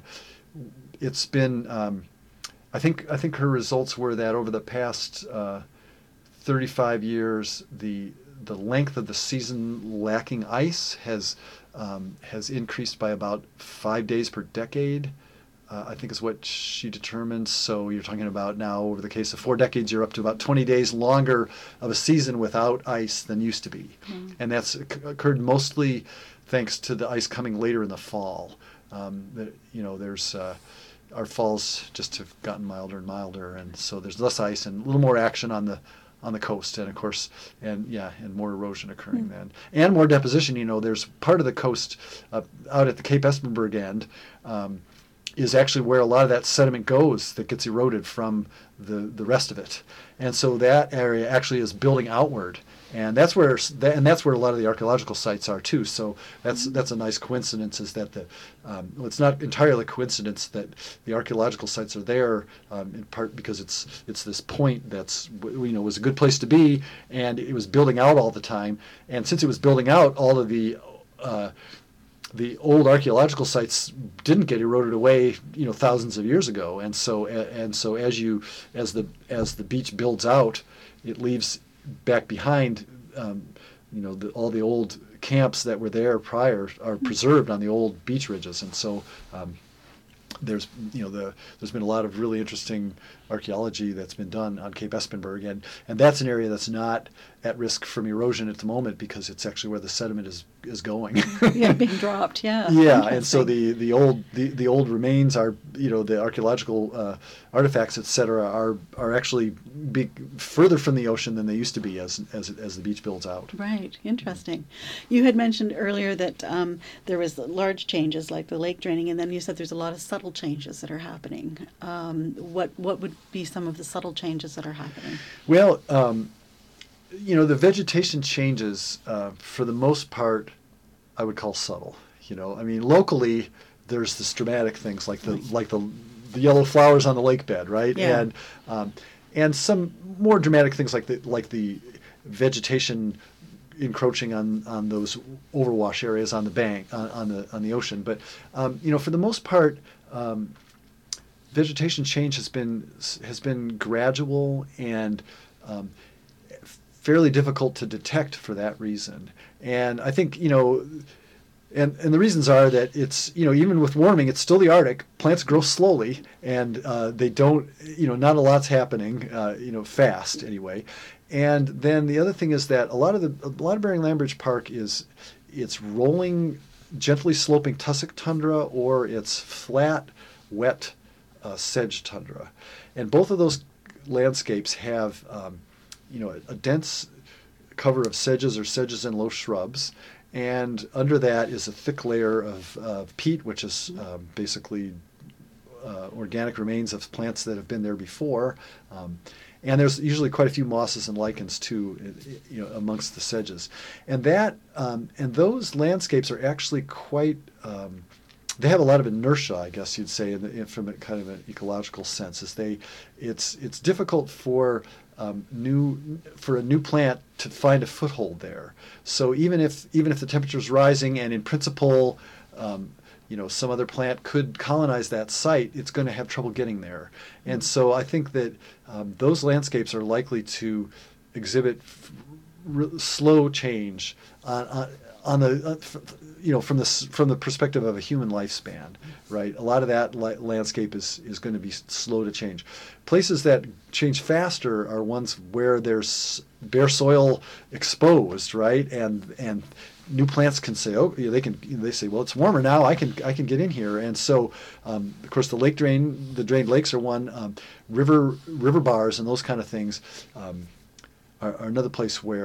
it's been um, I think I think her results were that over the past uh, thirty-five years, the the length of the season lacking ice has um, has increased by about five days per decade. Uh, I think is what she determined. So you're talking about now, over the case of four decades, you're up to about twenty days longer of a season without ice than used to be. Mm. And that's occurred mostly thanks to the ice coming later in the fall. Um, the, you know, there's uh, our falls just have gotten milder and milder, and so there's less ice and a little more action on the on the coast, and of course, and yeah, and more erosion occurring mm. then, and more deposition. You know, there's part of the coast uh, out at the Cape Espenberg end. Um, is actually where a lot of that sediment goes that gets eroded from the, the rest of it. And so that area actually is building outward. And that's where and that's where a lot of the archaeological sites are too. So that's that's a nice coincidence, is that the um, well, it's not entirely a coincidence that the archaeological sites are there, um, in part because it's it's this point that's, you know, was a good place to be, and it was building out all the time. And since it was building out, all of the uh, the old archaeological sites didn't get eroded away, you know, thousands of years ago, and so and so as you as the as the beach builds out, it leaves back behind, um, you know, the, all the old camps that were there prior are preserved on the old beach ridges, and so um, there's you know the there's been a lot of really interesting archaeology that's been done on Cape Espenberg, and and that's an area that's not at risk from erosion at the moment because it's actually where the sediment is is going. Yeah, being dropped. Yeah. Yeah, and so the the old the, the old remains are, you know, the archaeological uh, artifacts, et cetera, are are actually big, further from the ocean than they used to be as as as the beach builds out. Right. Interesting. You had mentioned earlier that um, there was large changes like the lake draining, and then you said there's a lot of subtle changes that are happening. Um, what what would be some of the subtle changes that are happening? Well, um, you know, the vegetation changes, uh, for the most part, I would call subtle. You know, I mean, locally, there's this dramatic things like the like the, the yellow flowers on the lake bed, right? Yeah. And um, and some more dramatic things like the like the vegetation encroaching on, on those overwash areas on the bank on, on the on the ocean. But um, you know, for the most part, um, vegetation change has been has been gradual and um, fairly difficult to detect for that reason. And I think, you know, and and the reasons are that it's, you know, even with warming, it's still the Arctic. Plants grow slowly, and uh, they don't, you know, not a lot's happening, uh, you know, fast anyway. And then the other thing is that a lot of the a lot of Bering-Land Bridge Park is it's rolling, gently sloping tussock tundra, or it's flat, wet uh, sedge tundra, and both of those landscapes have um, you know, a, a dense cover of sedges or sedges and low shrubs, and under that is a thick layer of, of peat, which is um, basically uh, organic remains of plants that have been there before. Um, and there's usually quite a few mosses and lichens too, you know, amongst the sedges. And that um, and those landscapes are actually quite. Um, They have a lot of inertia, I guess you'd say, in the, from a kind of an ecological sense. Is they, it's it's difficult for um, new for a new plant to find a foothold there. So even if even if the temperature is rising, and in principle, um, you know, some other plant could colonize that site, it's going to have trouble getting there. And so I think that um, those landscapes are likely to exhibit f- r- slow change on, on, on the. Uh, f- you know, from the from the perspective of a human lifespan, right? A lot of that li- landscape is is going to be slow to change. Places that change faster are ones where there's bare soil exposed, right? And and new plants can say, oh, they can they say, well, it's warmer now. I can I can get in here. And so, um, of course, the lake drain, the drained lakes are one. Um, river river bars and those kind of things um, are, are another place where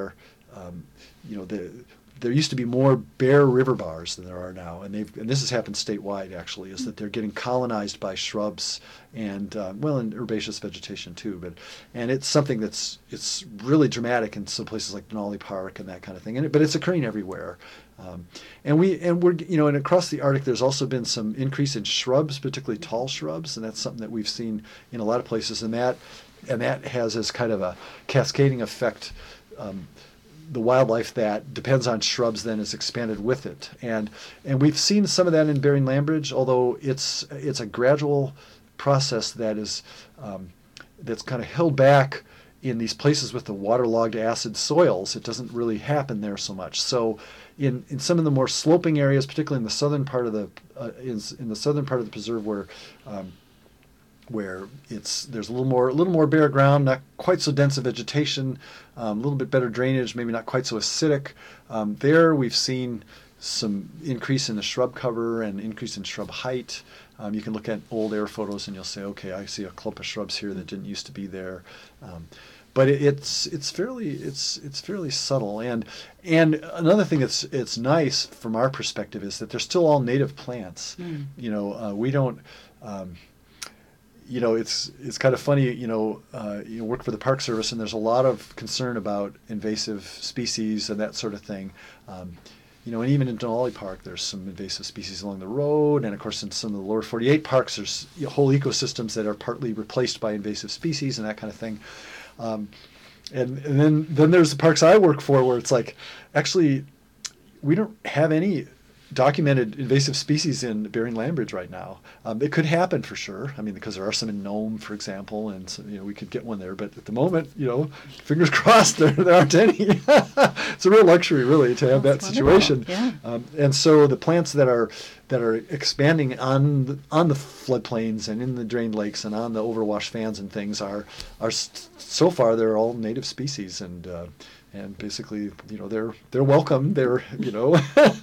um, you know, the there used to be more bare river bars than there are now, and they've and this has happened statewide actually, is that they're getting colonized by shrubs and uh, well, and herbaceous vegetation too. But and it's something that's it's really dramatic in some places like Denali Park and that kind of thing. And it, but it's occurring everywhere. Um, and we and we're you know and across the Arctic there's also been some increase in shrubs, particularly tall shrubs, and that's something that we've seen in a lot of places, and that and that has as kind of a cascading effect. Um, the wildlife that depends on shrubs then is expanded with it, and and we've seen some of that in Bering Land Bridge, although it's it's a gradual process that is um, that's kind of held back in these places with the waterlogged acid soils. It doesn't really happen there so much. So in in some of the more sloping areas, particularly in the southern part of the uh, in, in the southern part of the preserve where um, where it's there's a little more a little more bare ground, not quite so dense of vegetation, um, a little bit better drainage, maybe not quite so acidic. Um, there we've seen some increase in the shrub cover and increase in shrub height. Um, you can look at old air photos and you'll say, okay, I see a clump of shrubs here that didn't used to be there. Um, but it, it's it's fairly it's it's fairly subtle. And and another thing that's it's nice from our perspective is that they're still all native plants. Mm. You know, uh, we don't. Um, You know, it's it's kind of funny. You know, uh, you work for the Park Service, and there's a lot of concern about invasive species and that sort of thing. Um, you know, and even in Denali Park, there's some invasive species along the road, and of course, in some of the lower forty-eight parks, there's you know, whole ecosystems that are partly replaced by invasive species and that kind of thing. Um, and, and then then there's the parks I work for, where it's like, actually, we don't have any documented invasive species in Bering Land Bridge right now. Um, it could happen for sure. I mean, because there are some in Nome, for example, and so, you know we could get one there. But at the moment, you know, fingers crossed, there there aren't any. It's a real luxury, really, to have That's that situation. Yeah. Um, and so the plants that are that are expanding on the, on the floodplains and in the drained lakes and on the overwash fans and things are are so far they're all native species, and uh, and basically, you know, they're they're welcome. They're you know,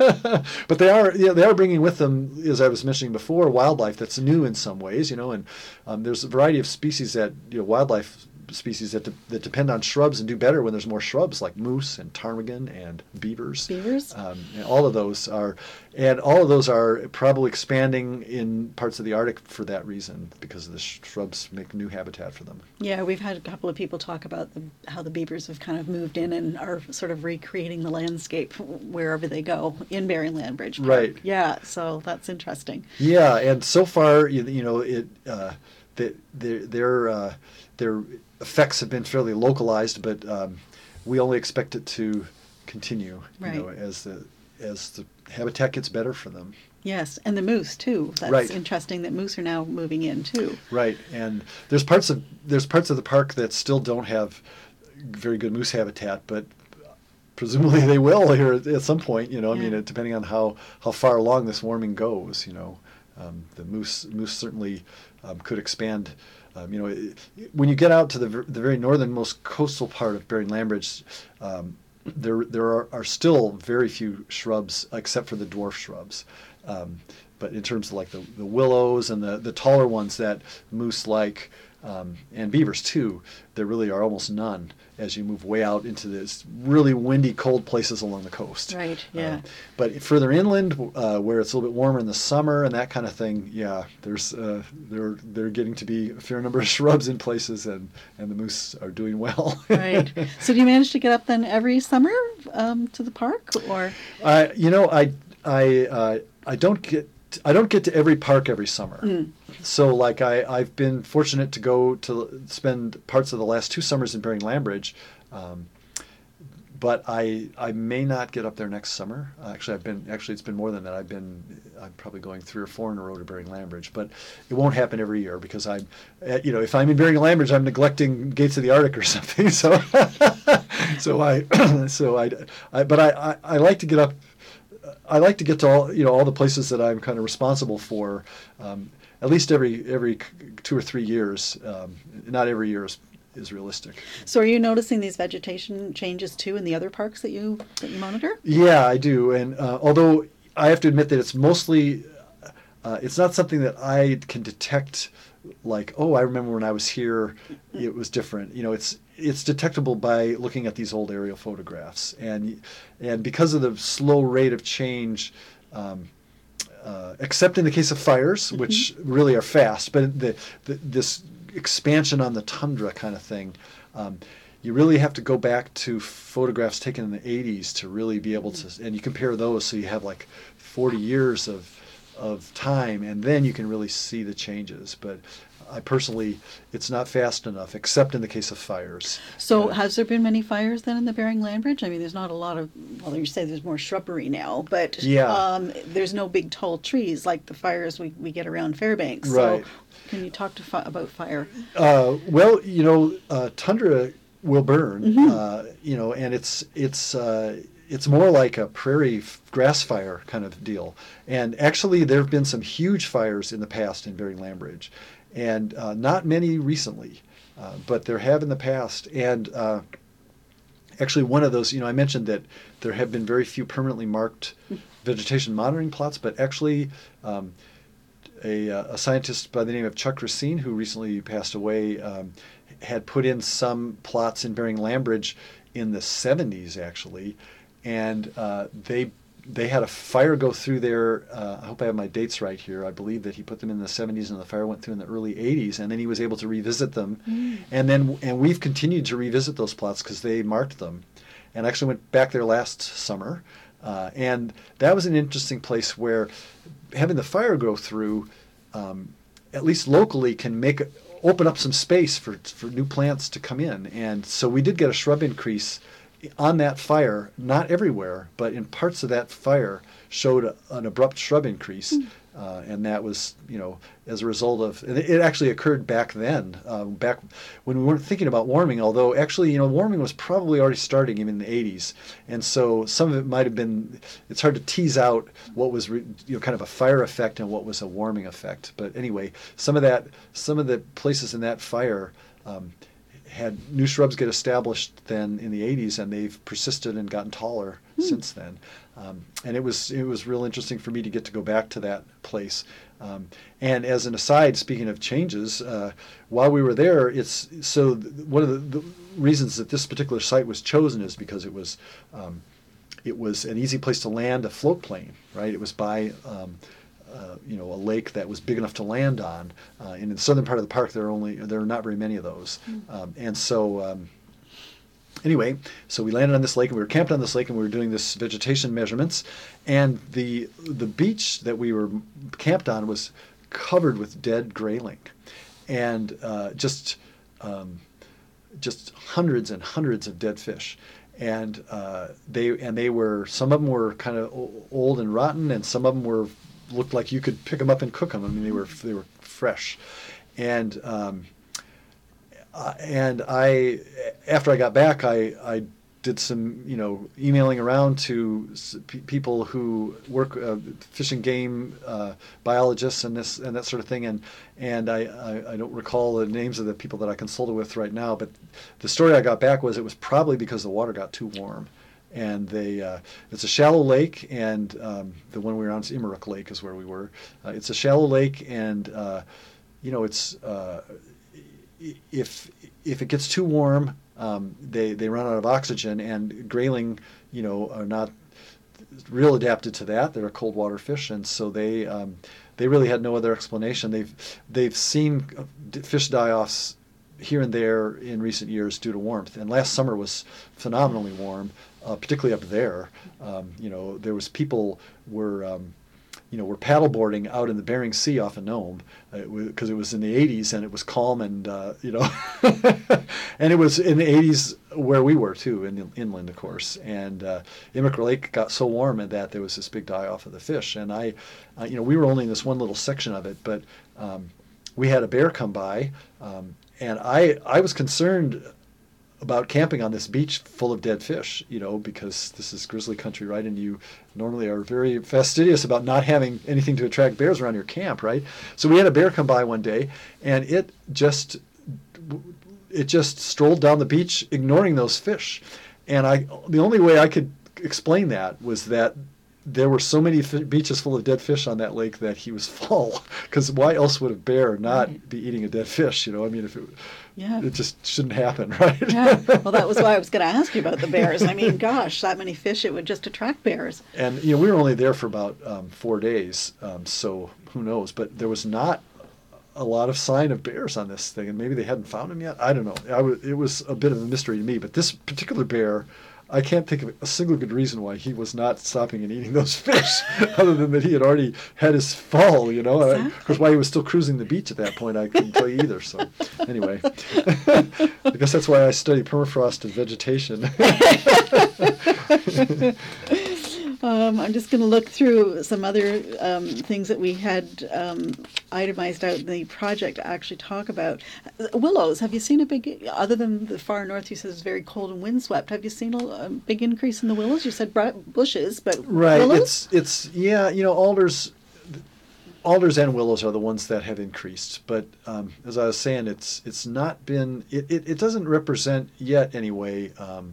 but they are you know, they are bringing with them, as I was mentioning before, wildlife that's new in some ways. You know, and um, there's a variety of species that you know wildlife species that de- that depend on shrubs and do better when there's more shrubs, like moose and ptarmigan and beavers. Beavers. Um, and all of those are, and all of those are probably expanding in parts of the Arctic for that reason, because the sh- shrubs make new habitat for them. Yeah, we've had a couple of people talk about the, how the beavers have kind of moved in and are sort of recreating the landscape wherever they go in Bering Land Bridge Park. Right. Yeah, so that's interesting. Yeah, and so far, you, you know, it uh, the, their their uh, their effects have been fairly localized, but um, we only expect it to continue. Right. You know, as the as the habitat gets better for them. Yes, and the moose too. That's right. interesting that moose are now moving in too. Right, and there's parts of there's parts of the park that still don't have very good moose habitat, but presumably they will here at, at some point. You know, yeah. I mean, depending on how, how far along this warming goes. You know, um, the moose moose certainly um, could expand. Um, you know, it, when you get out to the the very northernmost coastal part of Bering Land Bridge, um, there there are, are still very few shrubs except for the dwarf shrubs. Um, but in terms of like the, the willows and the, the taller ones that moose like, um, and beavers too, there really are almost none as you move way out into this really windy, cold places along the coast. Right, yeah. Um, but further inland, uh, where it's a little bit warmer in the summer and that kind of thing, yeah, there's uh, there they're getting to be a fair number of shrubs in places, and, and the moose are doing well. Right. So do you manage to get up then every summer um, to the park, or? Uh, you know, I I uh, I don't get. I don't get to every park every summer. Mm. So like I, I've been fortunate to go to spend parts of the last two summers in Bering Land Bridge. Um, but I I may not get up there next summer. Uh, actually, I've been actually it's been more than that. I've been I'm probably going three or four in a row to Bering Land Bridge, but it won't happen every year because I'm, uh, you know, if I'm in Bering Land Bridge, I'm neglecting Gates of the Arctic or something. So so I so I, I but I, I, I like to get up. I like to get to all you know all the places that I'm kind of responsible for, um, at least every every two or three years. Um, not every year is, is realistic. So, are you noticing these vegetation changes too in the other parks that you that you monitor? Yeah, I do. And uh, although I have to admit that it's mostly, uh, it's not something that I can detect like, oh, I remember when I was here, it was different. You know, it's it's detectable by looking at these old aerial photographs, and and because of the slow rate of change. Um, Uh, except in the case of fires, which mm-hmm. really are fast, but the, the, this expansion on the tundra kind of thing, um, you really have to go back to photographs taken in the eighties to really be able to, and you compare those, so you have like forty years of of time, and then you can really see the changes. But I personally, it's not fast enough, except in the case of fires. So uh, has there been many fires then in the Bering Land Bridge? I mean, there's not a lot of, well, you say there's more shrubbery now, but yeah. um, there's no big tall trees like the fires we, we get around Fairbanks. Right. So can you talk to fi- about fire? Uh, well, you know, uh, tundra will burn, mm-hmm. uh, you know, and it's, it's, uh, it's more like a prairie grass fire kind of deal. And actually, there have been some huge fires in the past in Bering Land Bridge. And uh, not many recently, uh, but there have in the past. And uh, actually, one of those, you know, I mentioned that there have been very few permanently marked vegetation monitoring plots, but actually, um, a, a scientist by the name of Chuck Racine, who recently passed away, um, had put in some plots in Bering Land Bridge in the seventies, actually, and uh, they. They had a fire go through there. Uh, I hope I have my dates right here. I believe that he put them in the seventies, and the fire went through in the early eighties, and then he was able to revisit them. Mm. And then, and we've continued to revisit those plots because they marked them, and actually went back there last summer. Uh, and that was an interesting place where having the fire go through, um, at least locally, can make open up some space for for new plants to come in. And so we did get a shrub increase on that fire, not everywhere, but in parts of that fire showed a, an abrupt shrub increase. Mm. Uh, and that was, you know, as a result of, and it actually occurred back then, uh, back when we weren't thinking about warming, although actually, you know, warming was probably already starting even in the eighties. And so some of it might have been, it's hard to tease out what was, re, you know, kind of a fire effect and what was a warming effect. But anyway, some of that, some of the places in that fire, um, had new shrubs get established then in the eighties, and they've persisted and gotten taller mm. since then. Um, and it was it was real interesting for me to get to go back to that place. Um, and as an aside, speaking of changes, uh, while we were there, it's so th- one of the, the reasons that this particular site was chosen is because it was um, it was an easy place to land a float plane, right? It was by um, Uh, you know, a lake that was big enough to land on. Uh, and in the southern part of the park, there are only there are not very many of those. Mm. Um, and so, um, anyway, so we landed on this lake, and we were camped on this lake, and we were doing this vegetation measurements. And the the beach that we were camped on was covered with dead grayling, and uh, just um, just hundreds and hundreds of dead fish. And uh, they and they were some of them were kind of old and rotten, and some of them were. Looked like you could pick them up and cook them. I mean, they were they were fresh, and um, uh, and I after I got back, I I did some you know emailing around to p- people who work uh, fish and game uh, biologists and this and that sort of thing, and and I, I I don't recall the names of the people that I consulted with right now, but the story I got back was it was probably because the water got too warm. And they, uh, it's a shallow lake, and um, the one we were on is Immeruk Lake is where we were. Uh, it's a shallow lake, and uh, you know, it's uh, if if it gets too warm, um, they they run out of oxygen, and grayling, you know, are not real adapted to that. They're a cold water fish, and so they um, they really had no other explanation. They've they've seen fish die-offs here and there in recent years due to warmth, and last summer was phenomenally warm. Uh, particularly up there, um, you know, there was people were, um, you know, were paddleboarding out in the Bering Sea off of Nome because uh, it, it was in the eighties and it was calm and uh, you know, and it was in the eighties where we were too, in the inland, of course. And uh, Immeruk Lake got so warm that there was this big die-off of the fish. And I, uh, you know, we were only in this one little section of it, but um, we had a bear come by, um, and I I was concerned about camping on this beach full of dead fish, you know, because this is grizzly country, right? And you normally are very fastidious about not having anything to attract bears around your camp, right? So we had a bear come by one day, and it just it just strolled down the beach, ignoring those fish. And I the only way I could explain that was that there were so many f- beaches full of dead fish on that lake that he was full. Because why else would a bear not Right. be eating a dead fish? You know, I mean, if it, Yeah. it just shouldn't happen, right? Yeah. Well, that was why I was going to ask you about the bears. I mean, gosh, that many fish, it would just attract bears. And you know, we were only there for about um, four days, um, so who knows? But there was not a lot of sign of bears on this thing, and maybe they hadn't found them yet. I don't know. I w- it was a bit of a mystery to me. But this particular bear, I can't think of a single good reason why he was not stopping and eating those fish, other than that he had already had his fall, you know. Exactly. Of course, why he was still cruising the beach at that point, I couldn't tell you either. So, anyway, I guess that's why I study permafrost and vegetation. Um, I'm just going to look through some other um, things that we had um, itemized out in the project to actually talk about. Uh, Willows, have you seen a big, other than the far north, you said it's very cold and windswept, have you seen a, a big increase in the willows? You said br- bushes, but Right. willows? It's it's yeah. You know, alders, alders and willows are the ones that have increased. But um, as I was saying, it's it's not been. It, it, it doesn't represent yet anyway. Um,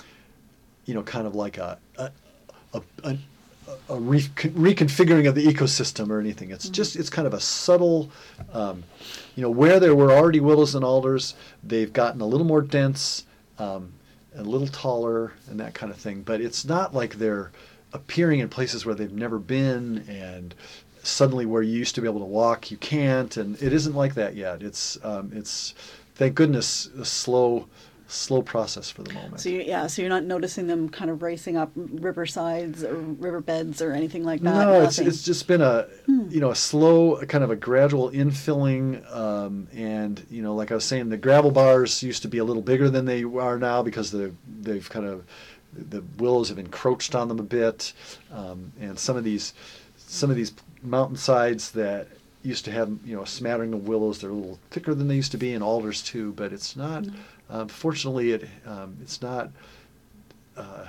you know, kind of like a a a, a, a re- reconfiguring of the ecosystem or anything. It's Mm-hmm. just it's kind of a subtle. Um, you know, where there were already willows and alders, they've gotten a little more dense. Um, a little taller and that kind of thing, but it's not like they're appearing in places where they've never been and suddenly where you used to be able to walk you can't, and it isn't like that yet. It's um, it's thank goodness a slow slow process for the moment. So you, yeah, so you're not noticing them kind of racing up riversides or riverbeds or anything like that? No, it's Nothing. it's just been a you know a slow kind of a gradual infilling, um, and you know like I was saying, the gravel bars used to be a little bigger than they are now because the they've kind of the willows have encroached on them a bit, um, and some of these some of these mountainsides that used to have you know a smattering of willows, they're a little thicker than they used to be, and alders too, but it's not. No. Um, fortunately, it um, it's not. Uh,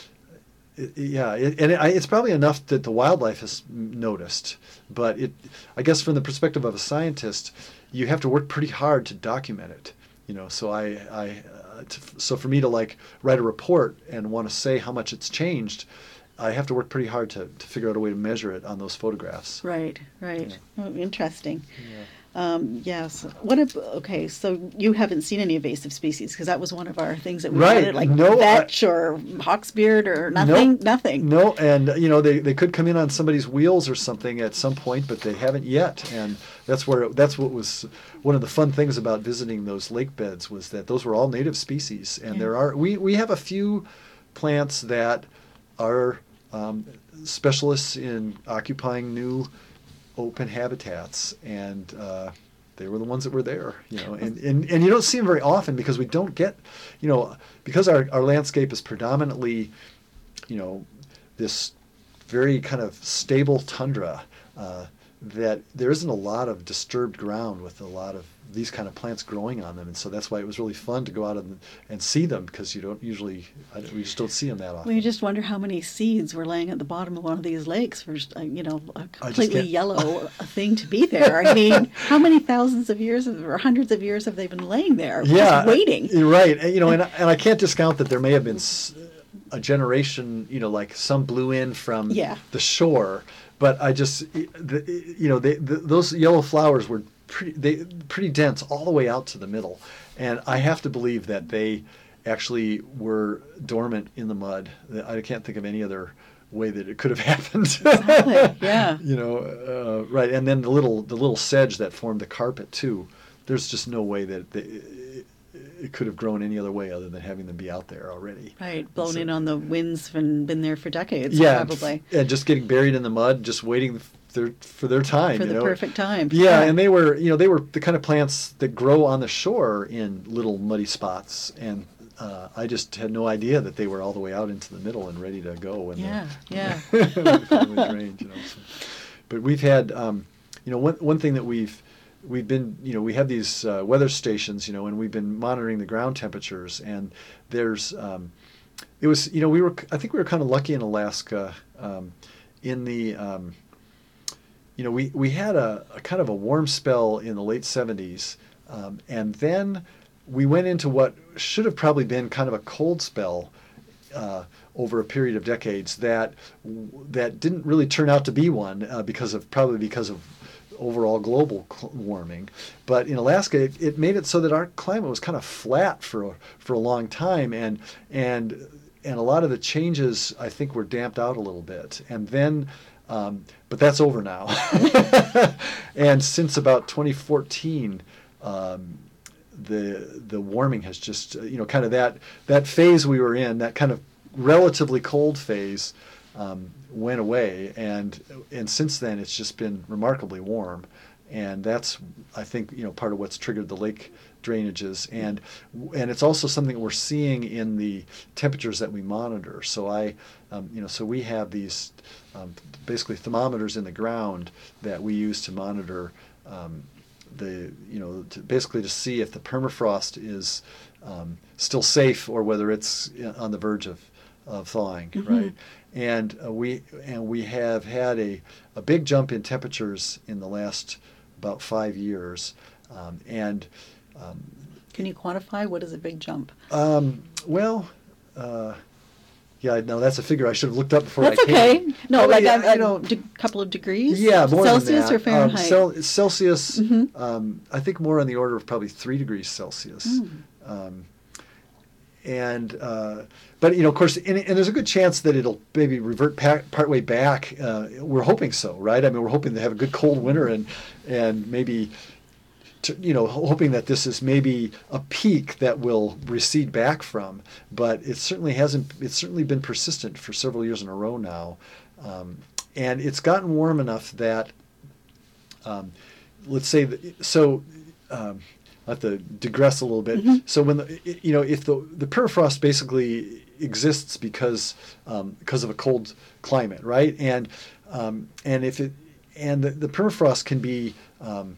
It, yeah, it, and it, I, it's probably enough that the wildlife has noticed. But it, I guess, from the perspective of a scientist, you have to work pretty hard to document it. You know, so I, I, uh, to, so for me to like write a report and want to say how much it's changed, I have to work pretty hard to, to figure out a way to measure it on those photographs. Right, right. Yeah. Oh, interesting. Yeah. Um, yes. What? If, okay, so you haven't seen any invasive species because that was one of our things that we Right. wanted, like No, vetch or hawksbeard or nothing. Nope. Nothing. No, and you know they, they could come in on somebody's wheels or something at some point, but they haven't yet. And that's where that's what was one of the fun things about visiting those lake beds was that those were all native species, and Yeah. there are we, we have a few plants that are um, specialists in occupying new open habitats, and uh, they were the ones that were there, you know, and, and, and you don't see them very often because we don't get, you know, because our, our landscape is predominantly, you know, this very kind of stable tundra, uh, that there isn't a lot of disturbed ground with a lot of these kind of plants growing on them, and so that's why it was really fun to go out and, and see them because you don't usually, I, we just don't see them that often. Well, you just wonder how many seeds were laying at the bottom of one of these lakes for, uh, you know, a just completely can't- yellow thing to be there. I mean, how many thousands of years of, or hundreds of years have they been laying there, Yeah, just waiting? you're right. And, you know, and, I- and I can't discount that there may have been s- a generation, you know, like some blew in from Yeah. the shore, but I just, the, you know, they, the, those yellow flowers were pretty, they pretty dense all the way out to the middle, and I have to believe that they actually were dormant in the mud. I can't think of any other way that it could have happened. Exactly, yeah. You know, uh, right, and then the little the little sedge that formed the carpet too. There's just no way that they, it, it could have grown any other way other than having them be out there already. Right, blown So- in on the winds and been there for decades, Yeah, and probably. f- and just getting buried in the mud, just waiting their, for their time. For you the know? perfect time. Yeah, and they were, you know, they were the kind of plants that grow on the shore in little muddy spots, and uh, I just had no idea that they were all the way out into the middle and ready to go when Yeah, the, yeah. when they finally drained, you know. So. But we've had, um, you know, one one thing that we've we've been, you know, we have these uh, weather stations, you know, and we've been monitoring the ground temperatures, and there's, um, it was, you know, we were, I think we were kind of lucky in Alaska, um, in the. Um, You know, we, we had a, a kind of a warm spell in the late seventies, um, and then we went into what should have probably been kind of a cold spell uh, over a period of decades that that didn't really turn out to be one uh, because of probably because of overall global warming. But in Alaska, it, it made it so that our climate was kind of flat for a, for a long time, and and and a lot of the changes I think were damped out a little bit. And then, um, but that's over now. And since about twenty fourteen, um, the the warming has just uh, you know kind of that that phase we were in, that kind of relatively cold phase, um, went away, and and since then it's just been remarkably warm, and that's I think you know part of what's triggered the lake drainages, and and it's also something we're seeing in the temperatures that we monitor. So I um, you know so we have these um, basically thermometers in the ground that we use to monitor um, the you know to basically to see if the permafrost is um, still safe or whether it's on the verge of of thawing, mm-hmm. right? And uh, we and we have had a, a big jump in temperatures in the last about five years. Um, and um, can you quantify what is a big jump? Um, well, uh, yeah, no, that's a figure I should have looked up before that's I came. That's okay. No, oh, like yeah, a, a you know, de- couple of degrees. Yeah, more Celsius than that. or Fahrenheit? Um, Cel- Celsius. Mm-hmm. Um, I think more on the order of probably three degrees Celsius. Mm. Um, and uh, but you know, of course, and, and there's a good chance that it'll maybe revert pa- partway back. Uh, we're hoping so, right? I mean, we're hoping to have a good cold winter and and maybe, to, you know, hoping that this is maybe a peak that will recede back from. But it certainly hasn't. It's certainly been persistent for several years in a row now, um, and it's gotten warm enough that, um, let's say, that, so. Um, I have to digress a little bit. Mm-hmm. So when the, you know, if the the permafrost basically exists because um, because of a cold climate, right? And um, and if it and the, the permafrost can be, um,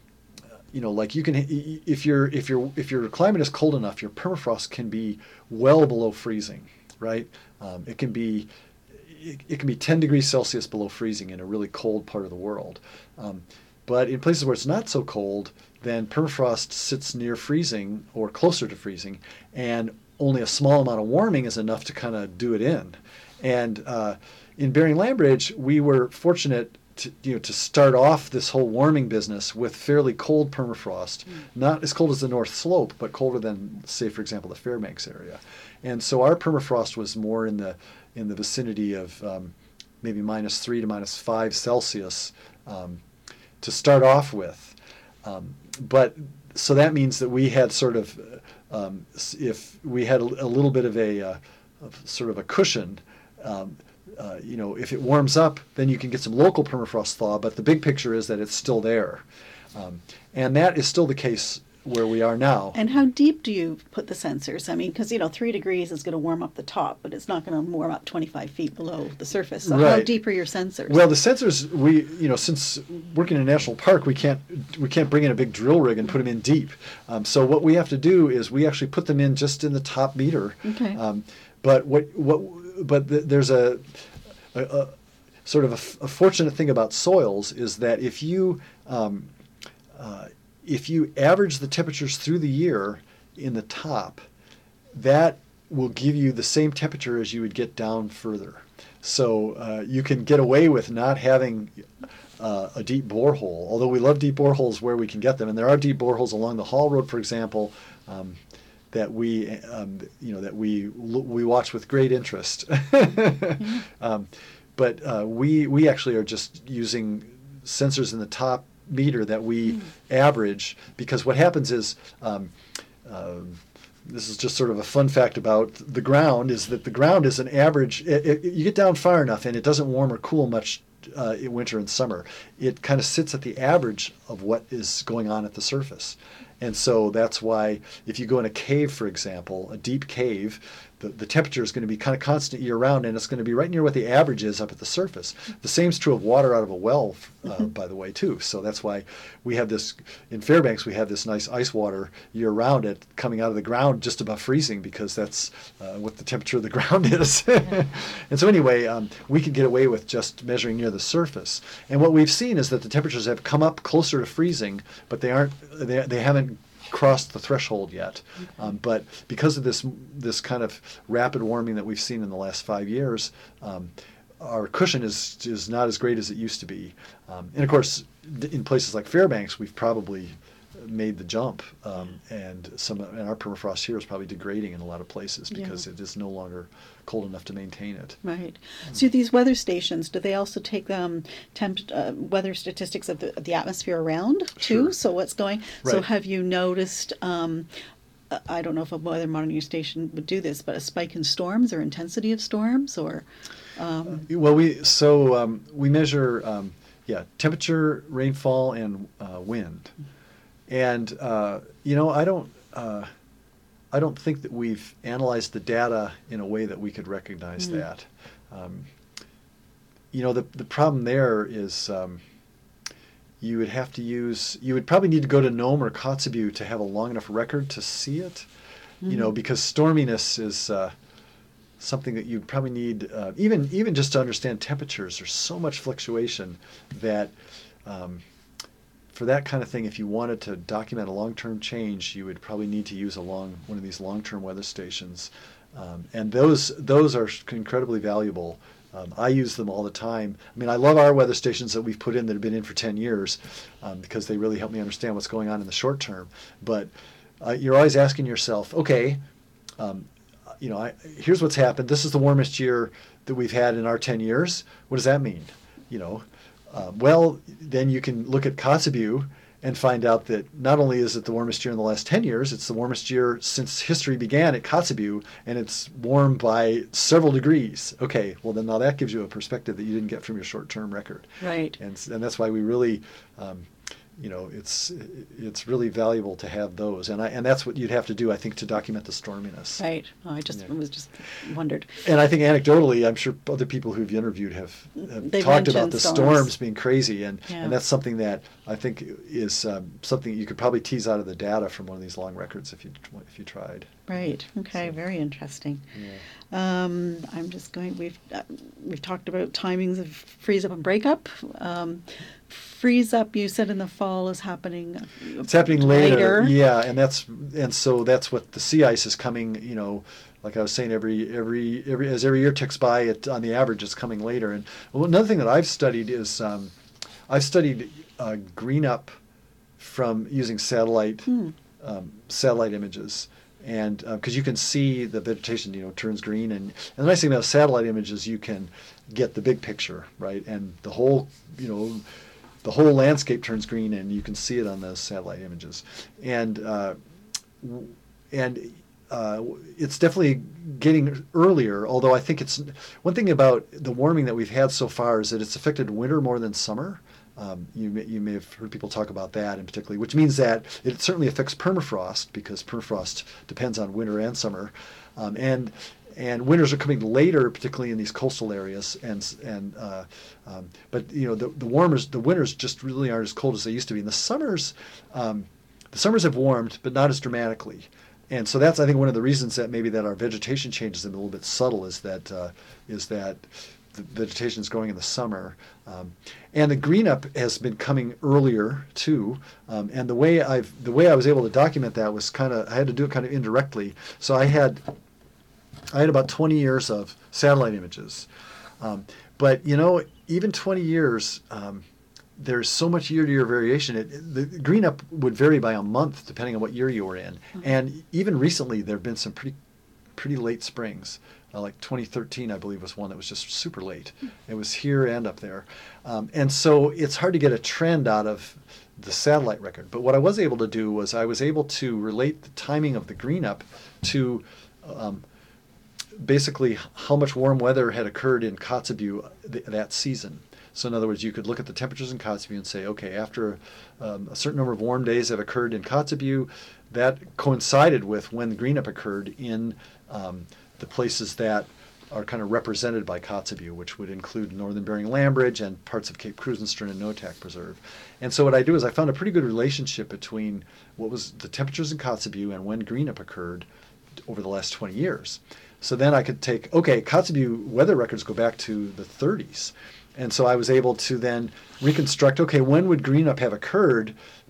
you know, like you can if your if your if your climate is cold enough, your permafrost can be well below freezing, right? Um, it can be it, it can be ten degrees Celsius below freezing in a really cold part of the world. Um, but in places where it's not so cold, then permafrost sits near freezing or closer to freezing, and only a small amount of warming is enough to kind of do it in. And uh, in Bering Land Bridge, we were fortunate to, you know, to start off this whole warming business with fairly cold permafrost, mm. not as cold as the North Slope, but colder than, say, for example, the Fairbanks area. And so our permafrost was more in the in the vicinity of um, maybe minus three to minus five Celsius um, to start off with. Um, but so that means that we had sort of, um, if we had a, a little bit of a, uh, of sort of a cushion, um, uh, you know, if it warms up, then you can get some local permafrost thaw. But the big picture is that it's still there, um, and that is still the case where we are now. And how deep do you put the sensors? I mean, because, you know, three degrees is going to warm up the top, but it's not going to warm up twenty-five feet below the surface. So right. How deep are your sensors? Well, the sensors, we, you know, since working in a national park, we can't we can't bring in a big drill rig and put them in deep. Um, so what we have to do is we actually put them in just in the top meter. Okay. Um, but what what but the, there's a, a, a sort of a, a fortunate thing about soils is that if you um, uh, if you average the temperatures through the year in the top, that will give you the same temperature as you would get down further. So uh, you can get away with not having uh, a deep borehole, although we love deep boreholes where we can get them. And there are deep boreholes along the Hall Road, for example, um, that we, um, you know, that we we watch with great interest. mm-hmm. um, but uh, we we actually are just using sensors in the top meter that we mm. average, because what happens is, um, uh, this is just sort of a fun fact about the ground, is that the ground is an average, it, it, you get down far enough and it doesn't warm or cool much uh, in winter and summer. It kind of sits at the average of what is going on at the surface. And so that's why if you go in a cave, for example, a deep cave, the, the temperature is going to be kind of constant year round, and it's going to be right near what the average is up at the surface. The same is true of water out of a well, uh, mm-hmm. by the way, too. So that's why we have this, in Fairbanks, we have this nice ice water year round it coming out of the ground just above freezing, because that's uh, what the temperature of the ground is. And so anyway, um, we can get away with just measuring near the surface. And what we've seen is that the temperatures have come up closer to freezing, but they aren't, they, they haven't crossed the threshold yet. Okay. Um, but because of this this kind of rapid warming that we've seen in the last five years, um, our cushion is is not as great as it used to be. Um, and of course, in places like Fairbanks, we've probably made the jump, um, and some and our permafrost here is probably degrading in a lot of places because yeah. it is no longer cold enough to maintain it. Right. So these weather stations, do they also take um, temp uh, weather statistics of the, of the atmosphere around too? Sure. So what's going? Right. So have you noticed? Um, I don't know if a weather monitoring station would do this, but a spike in storms or intensity of storms, or um... uh, well, we so um, we measure um, yeah temperature, rainfall, and uh, wind. And uh, you know, I don't, uh, I don't think that we've analyzed the data in a way that we could recognize mm. that. Um, you know, the the problem there is um, you would have to use, you would probably need to go to Nome or Kotzebue to have a long enough record to see it. Mm. You know, because storminess is uh, something that you probably need, uh, even even just to understand temperatures. There's so much fluctuation that. Um, For that kind of thing, if you wanted to document a long-term change, you would probably need to use a long, one of these long-term weather stations, um, and those those are incredibly valuable. Um, I use them all the time. I mean, I love our weather stations that we've put in that have been in for ten years um, because they really help me understand what's going on in the short term. But uh, you're always asking yourself, okay, um, you know, I, here's what's happened. This is the warmest year that we've had in our ten years. What does that mean? You know. Uh, well, then you can look at Kotzebue and find out that not only is it the warmest year in the last ten years, it's the warmest year since history began at Kotzebue, and it's warm by several degrees. Okay, well then now that gives you a perspective that you didn't get from your short-term record. Right. And and that's why we really, um, you know, it's it's really valuable to have those, and I and that's what you'd have to do, I think, to document the storminess. Right. Oh, I just yeah. was just wondered. And I think anecdotally, I'm sure other people who've interviewed have, have talked about the storms. storms being crazy, and yeah. and that's something that I think is um, something you could probably tease out of the data from one of these long records if you if you tried. Right. Okay. So, very interesting. Yeah. Um, I'm just going. We've uh, we've talked about timings of freeze up and break up. Um, freeze up, you said in the fall, is happening. It's happening later. later. Yeah, and that's and so that's what the sea ice is coming. You know, like I was saying, every every every as every year ticks by, it on the average it's coming later. And well, another thing that I've studied is um, I've studied uh, green up from using satellite hmm. um, satellite images. And because uh, you can see the vegetation, you know, turns green, and, and the nice thing about satellite images, you can get the big picture, right? And the whole, you know, the whole landscape turns green, and you can see it on those satellite images. And uh, and uh, it's definitely getting earlier. Although I think it's one thing about the warming that we've had so far is that it's affected winter more than summer. Um, you, may, you may have heard people talk about that in particular, which means that it certainly affects permafrost because permafrost depends on winter and summer, um, and and winters are coming later, particularly in these coastal areas. And and uh, um, but you know the the warmers the winters just really aren't as cold as they used to be. And the summers, um, the summers have warmed, but not as dramatically. And so that's I think one of the reasons that maybe that our vegetation changes a little bit subtle is that uh, is that. The vegetation is growing in the summer, um, and the green up has been coming earlier too. Um, and the way I've the way I was able to document that was kind of I had to do it kind of indirectly. So I had I had about twenty years of satellite images, um, but you know even twenty years. Um, There's so much year-to-year variation. It, the green up would vary by a month depending on what year you were in, mm-hmm. and even recently there have been some pretty pretty late springs. Uh, like twenty thirteen, I believe, was one that was just super late. It was here and up there. Um, and so it's hard to get a trend out of the satellite record. But what I was able to do was I was able to relate the timing of the green up to um, basically how much warm weather had occurred in Kotzebue th- that season. So in other words, you could look at the temperatures in Kotzebue and say, okay, after um, a certain number of warm days have occurred in Kotzebue, that coincided with when the green up occurred in um, the places that are kind of represented by Kotzebue, which would include northern Bering Land Bridge and parts of Cape Krusenstern and Noatak Preserve. And so what I do is I found a pretty good relationship between what was the temperatures in Kotzebue and when green up occurred over the last twenty years. So then I could take, okay, Kotzebue weather records go back to the thirties. And so I was able to then reconstruct, okay, when would green up have occurred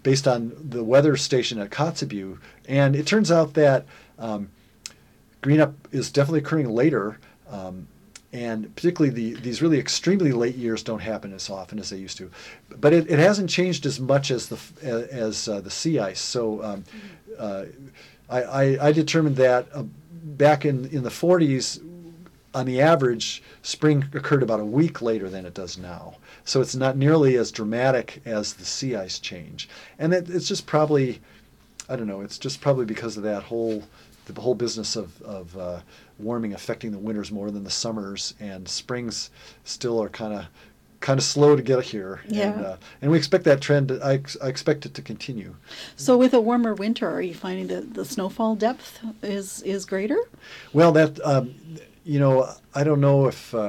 based on the weather station at Kotzebue. And it turns out that um, green up is definitely occurring later. Um, and particularly the, these really extremely late years don't happen as often as they used to. But it, it hasn't changed as much as the as uh, the sea ice. So um, uh, I, I, I determined that uh, back in, in the forties, on the average, spring occurred about a week later than it does now. So it's not nearly as dramatic as the sea ice change. And it, it's just probably, I don't know, it's just probably because of that whole, the whole business of, of uh, warming affecting the winters more than the summers, and springs still are kind of kind of slow to get here. Yeah. And, uh, and we expect that trend, I, ex- I expect it to continue. So with a warmer winter, are you finding that the snowfall depth is, is greater? Well, that, um, you know, I don't know if, uh,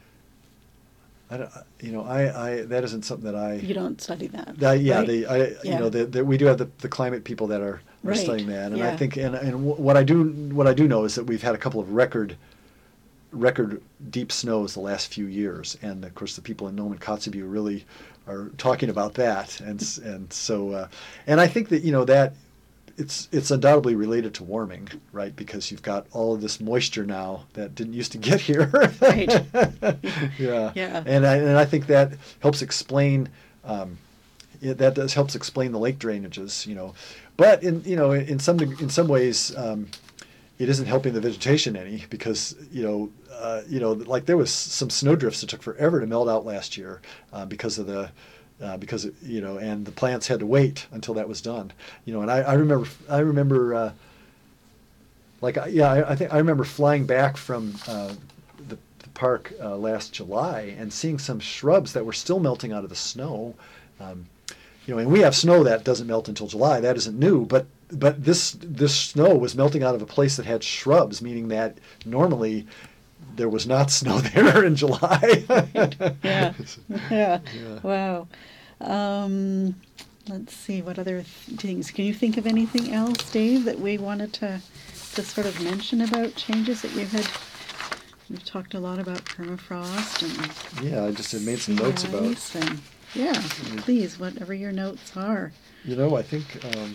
I don't, you know, I, I, that isn't something that I... You don't study that. that yeah, right? the, I, Yeah. you know, the, the, we do have the, the climate people that are, are Right. studying that. And Yeah. I think, and, and what I do, what I do know is that we've had a couple of record record deep snows the last few years, and of course the people in Nome and Kotzebue really are talking about that, and and so uh, and I think that you know that it's it's undoubtedly related to warming, right? Because you've got all of this moisture now that didn't used to get here. Right. yeah. Yeah. And I and I think that helps explain. Um, it, that does helps explain the lake drainages, you know, but in you know in some in some ways. Um, It isn't helping the vegetation any, because you know, uh, you know, like there was some snowdrifts that took forever to melt out last year uh, because of the, uh, because you know, and the plants had to wait until that was done. You know, and I, I remember, I remember, uh, like yeah, I, I think I remember flying back from uh, the, the park uh, last July and seeing some shrubs that were still melting out of the snow. Um, you know, and we have snow that doesn't melt until July. That isn't new, but. But this this snow was melting out of a place that had shrubs, meaning that normally there was not snow there in July. Right. Yeah. yeah. Yeah. Wow. Um, let's see, what other th- things? Can you think of anything else, Dave, that we wanted to, to sort of mention about changes that you've had? We've talked a lot about permafrost and Yeah, I just had made some notes sea about. ice and, yeah, please, whatever your notes are. You know, I think. Um,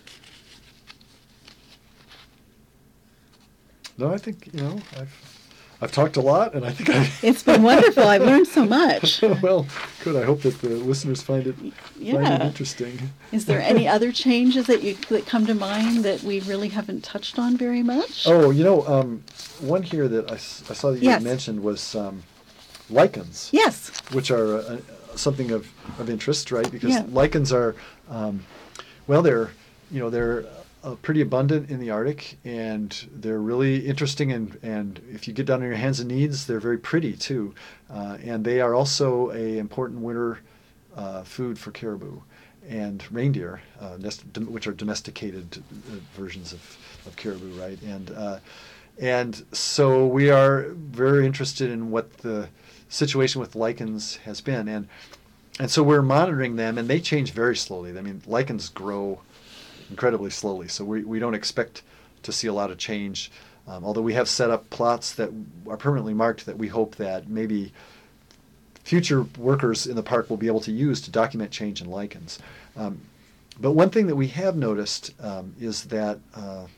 No, I think, you know, I've I've talked a lot, and I think I... It's been wonderful. I've learned so much. Well, good. I hope that the listeners find it, Yeah. find it interesting. Is there any other changes that you that come to mind that we really haven't touched on very much? Oh, you know, um, one here that I, s- I saw that you Yes. had mentioned was um, lichens, Yes. which are uh, something of, of interest, right? Because Yeah. lichens are, um, well, they're, you know, they're uh, pretty abundant in the Arctic, and they're really interesting, and, and if you get down on your hands and knees, they're very pretty too. Uh, and they are also a important winter uh, food for caribou and reindeer, uh, nest, dom- which are domesticated uh, versions of, of caribou, right? And uh, and so we are very interested in what the situation with lichens has been, and and so we're monitoring them, and they change very slowly. I mean, lichens grow incredibly slowly, so we, we don't expect to see a lot of change, um, although we have set up plots that are permanently marked that we hope that maybe future workers in the park will be able to use to document change in lichens. Um, but one thing that we have noticed um, is that uh,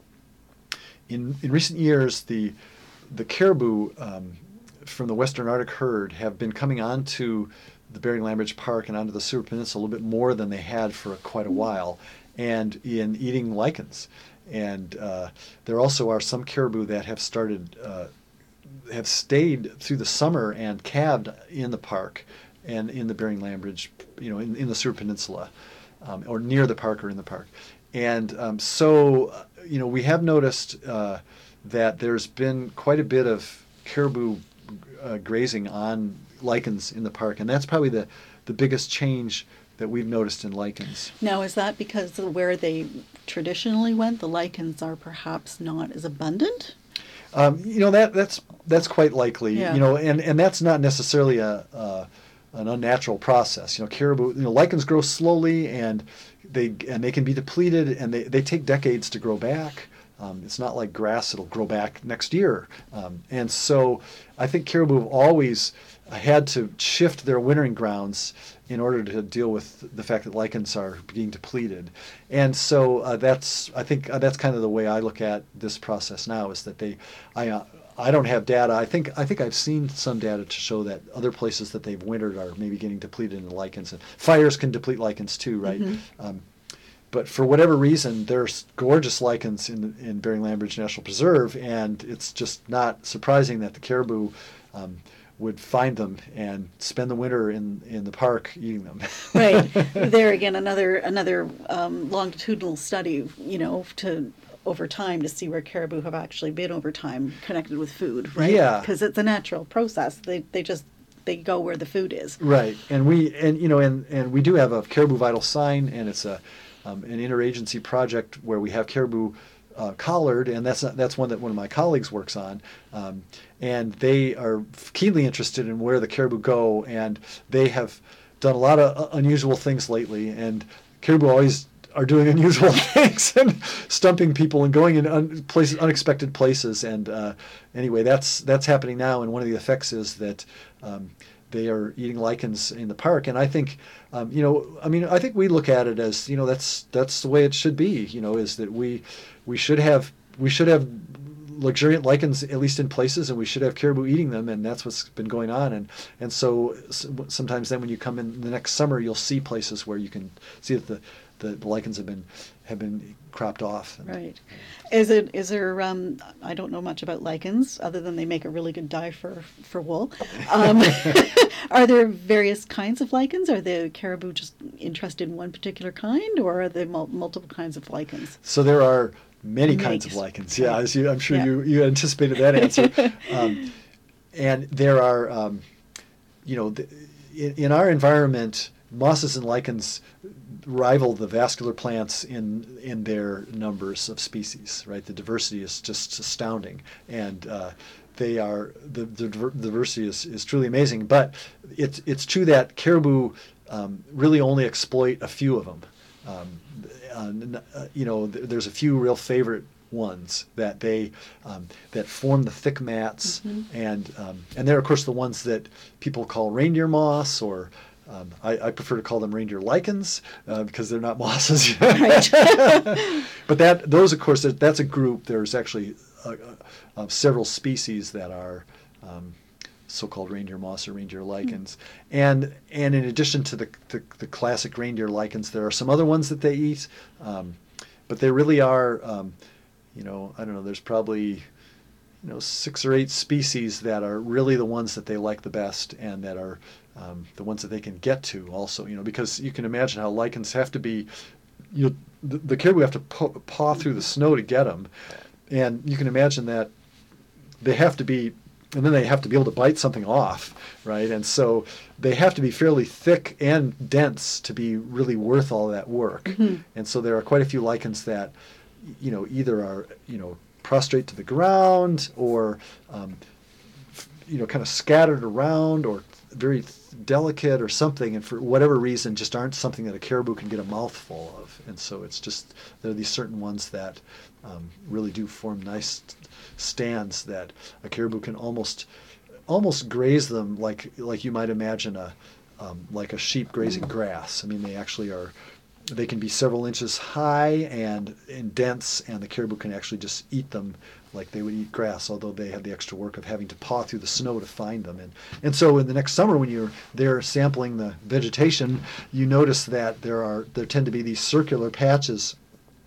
in, in recent years, the, the caribou um, from the Western Arctic herd have been coming onto the Bering-Land Bridge Park and onto the Seward Peninsula a little bit more than they had for quite a while, and in eating lichens. And uh, there also are some caribou that have started, uh, have stayed through the summer and calved in the park and in the Bering-Land Bridge, you know, in, in the Seward Peninsula, um, or near the park or in the park. And um, so, uh, you know, we have noticed uh, that there's been quite a bit of caribou uh, grazing on lichens in the park, and that's probably the, the biggest change that we've noticed in lichens. Now, is that because of where they traditionally went, the lichens are perhaps not as abundant? Um, you know, that that's that's quite likely. Yeah. You know, and, and that's not necessarily a, a an unnatural process. You know, caribou, you know, lichens grow slowly, and they and they can be depleted, and they, they take decades to grow back. Um, it's not like grass that'll grow back next year. Um, and so I think caribou have always had to shift their wintering grounds in order to deal with the fact that lichens are being depleted. And so uh, that's, I think uh, that's kind of the way I look at this process now, is that they, I, uh, I don't have data. I think I think I've seen some data to show that other places that they've wintered are maybe getting depleted in lichens. And fires can deplete lichens too, right? Mm-hmm. Um, but for whatever reason, there's gorgeous lichens in in Bering-Land Bridge National Preserve, and it's just not surprising that the caribou um, would find them and spend the winter in, in the park eating them. Right. There again, another another um, longitudinal study, you know, to over time to see where caribou have actually been over time connected with food, right? Yeah. Because it's a natural process. They they just they go where the food is. Right. And we and you know and, and we do have a caribou vital sign, and it's a um, an interagency project where we have caribou uh, collared, and that's not, that's one that one of my colleagues works on. Um, and they are keenly interested in where the caribou go, and they have done a lot of unusual things lately, and caribou always are doing unusual things and stumping people and going in un- places, unexpected places. And uh, anyway, that's that's happening now. And one of the effects is that um, they are eating lichens in the park. And I think, um, you know, I mean, I think we look at it as, you know, that's that's the way it should be. You know, is that we we should have we should have luxuriant lichens, at least in places, and we should have caribou eating them, and that's what's been going on. And and so sometimes then when you come in the next summer, you'll see places where you can see that the The, the lichens have been have been cropped off. Right. Is it is there? Um, I don't know much about lichens other than they make a really good dye for for wool. Um, are there various kinds of lichens? Are the caribou just interested in one particular kind, or are there mul- multiple kinds of lichens? So there are many Makes. kinds of lichens. Yeah, as you, I'm sure Yeah. you you anticipated that answer. um, and there are, um, you know, the, in, in our environment, mosses and lichens rival the vascular plants in in their numbers of species, right? The diversity is just astounding, and uh, they are the, the diversity is, is truly amazing. But it's it's true that caribou um, really only exploit a few of them. Um, uh, you know, th- there's a few real favorite ones that they um, that form the thick mats, mm-hmm. and um, and they're of course the ones that people call reindeer moss, or Um, I, I prefer to call them reindeer lichens uh, because they're not mosses. Right. But that those, of course, that's a group. There's actually uh, uh, several species that are um, so-called reindeer moss or reindeer lichens. Mm. And and in addition to the, the the classic reindeer lichens, there are some other ones that they eat. Um, but they really are, um, you know, I don't know. There's probably you know six or eight species that are really the ones that they like the best, and that are Um, the ones that they can get to also, you know, because you can imagine how lichens have to be, you know, the, the caribou have to paw, paw through the snow to get them. And you can imagine that they have to be, and then they have to be able to bite something off, right? And so they have to be fairly thick and dense to be really worth all that work. Mm-hmm. And so there are quite a few lichens that, you know, either are, you know, prostrate to the ground, or, um, you know, kind of scattered around, or very delicate or something, and for whatever reason just aren't something that a caribou can get a mouthful of. And so it's just, there are these certain ones that um, really do form nice stands that a caribou can almost almost graze them like like you might imagine a um, like a sheep grazing grass. I mean, they actually are, they can be several inches high and, and dense, and the caribou can actually just eat them like they would eat grass, although they have the extra work of having to paw through the snow to find them. And and so in the next summer, when you're there sampling the vegetation, you notice that there are there tend to be these circular patches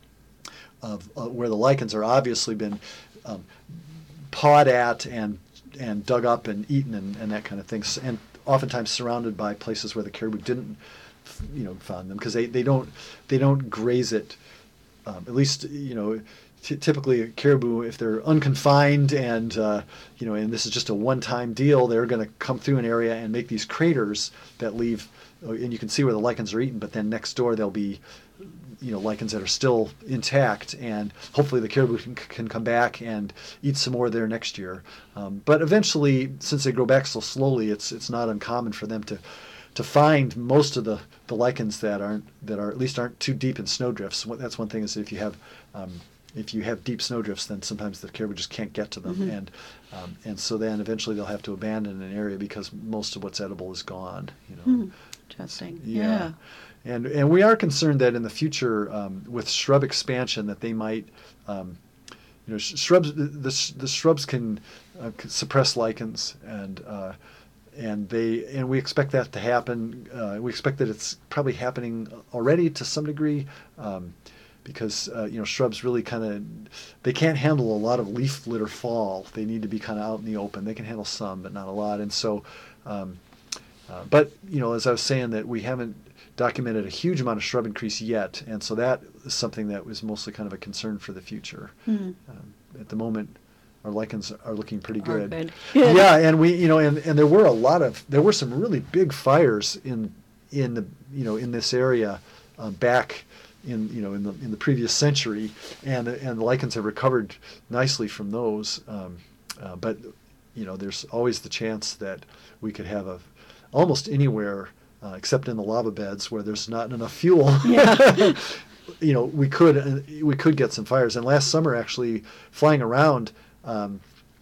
of uh, where the lichens are obviously been um, pawed at and and dug up and eaten, and, and that kind of thing, and oftentimes surrounded by places where the caribou didn't, you know, found them, because they, they don't they don't graze it. Um, at least, you know, t- typically a caribou, if they're unconfined and uh, you know, and this is just a one-time deal, they're going to come through an area and make these craters that leave, and you can see where the lichens are eaten. But then next door there'll be, you know, lichens that are still intact, and hopefully the caribou can, can come back and eat some more there next year. Um, but eventually, since they grow back so slowly, it's it's not uncommon for them to. to find most of the, the lichens that aren't that are at least aren't too deep in snowdrifts. That's one thing, is that if you have um, if you have deep snowdrifts, then sometimes the caribou just can't get to them, Mm-hmm. and um, and so then eventually they'll have to abandon an area because most of what's edible is gone. You know. Hmm. Interesting. Yeah. Yeah. And and we are concerned that in the future, um, with shrub expansion, that they might, um, you know, sh- shrubs. The, the, sh- the shrubs can uh, c- suppress lichens, and uh, and they and we expect that to happen. Uh, we expect that it's probably happening already to some degree, um, because uh, you know shrubs really kind of they can't handle a lot of leaf litter fall. They need to be kind of out in the open. They can handle some, but not a lot. And so. Um, Uh, but, you know, as I was saying, that we haven't documented a huge amount of shrub increase yet, and so that is something that was mostly kind of a concern for the future. Hmm. Um, at the moment, our lichens are looking pretty Are good. good. Good. Yeah, and we, you know, and, and there were a lot of, there were some really big fires in, in the, you know, in this area uh, back in, you know, in the in the previous century, and and the lichens have recovered nicely from those. Um, uh, but, you know, there's always the chance that we could have a almost anywhere, uh, except in the lava beds where there's not enough fuel. Yeah. You know, we could uh, we could get some fires. And last summer, actually, flying around, um,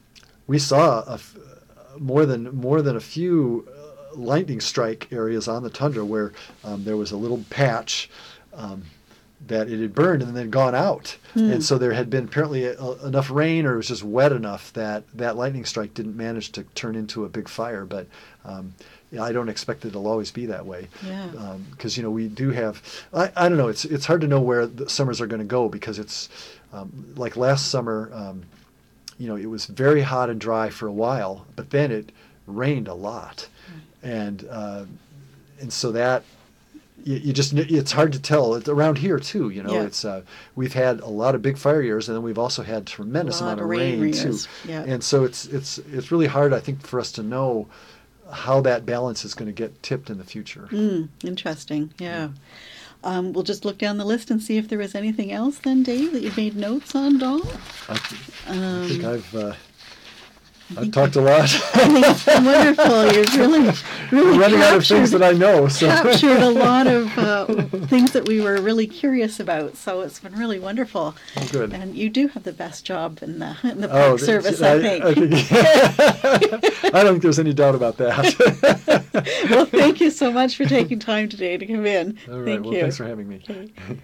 we saw a f- more than more than a few uh, lightning strike areas on the tundra where um, there was a little patch. Um, that it had burned and then gone out. Hmm. And so there had been apparently a, a, enough rain, or it was just wet enough that that lightning strike didn't manage to turn into a big fire. But um, yeah, I don't expect that it'll always be that way. Yeah. Because, um, you know, we do have, I, I don't know, it's it's hard to know where the summers are going to go, because it's um, like last summer, um, you know, it was very hot and dry for a while, but then it rained a lot. Right. And, uh, and so that, You, you just it's hard to tell. It's around here too, you know. Yeah. It's uh, we've had a lot of big fire years, and then we've also had tremendous A lot amount of of rain rain, years. too. Yeah. And so it's it's it's really hard, I think, for us to know how that balance is going to get tipped in the future. Mm, interesting. Yeah. Um, we'll just look down the list and see if there was anything else then, Dave, that you made notes on at all. I, th- Um, I think I've uh, I've think talked a lot. I think it's been wonderful. You've really, really I'm running out of things captured- that I know. So captured a lot of uh, things that we were really curious about. So it's been really wonderful. Oh, good. And you do have the best job in the in the Oh, park th- service, I, I think. I, think I don't think there's any doubt about that. Well, thank you so much for taking time today to come in. All right. Thank Well, you. thanks for having me. Okay.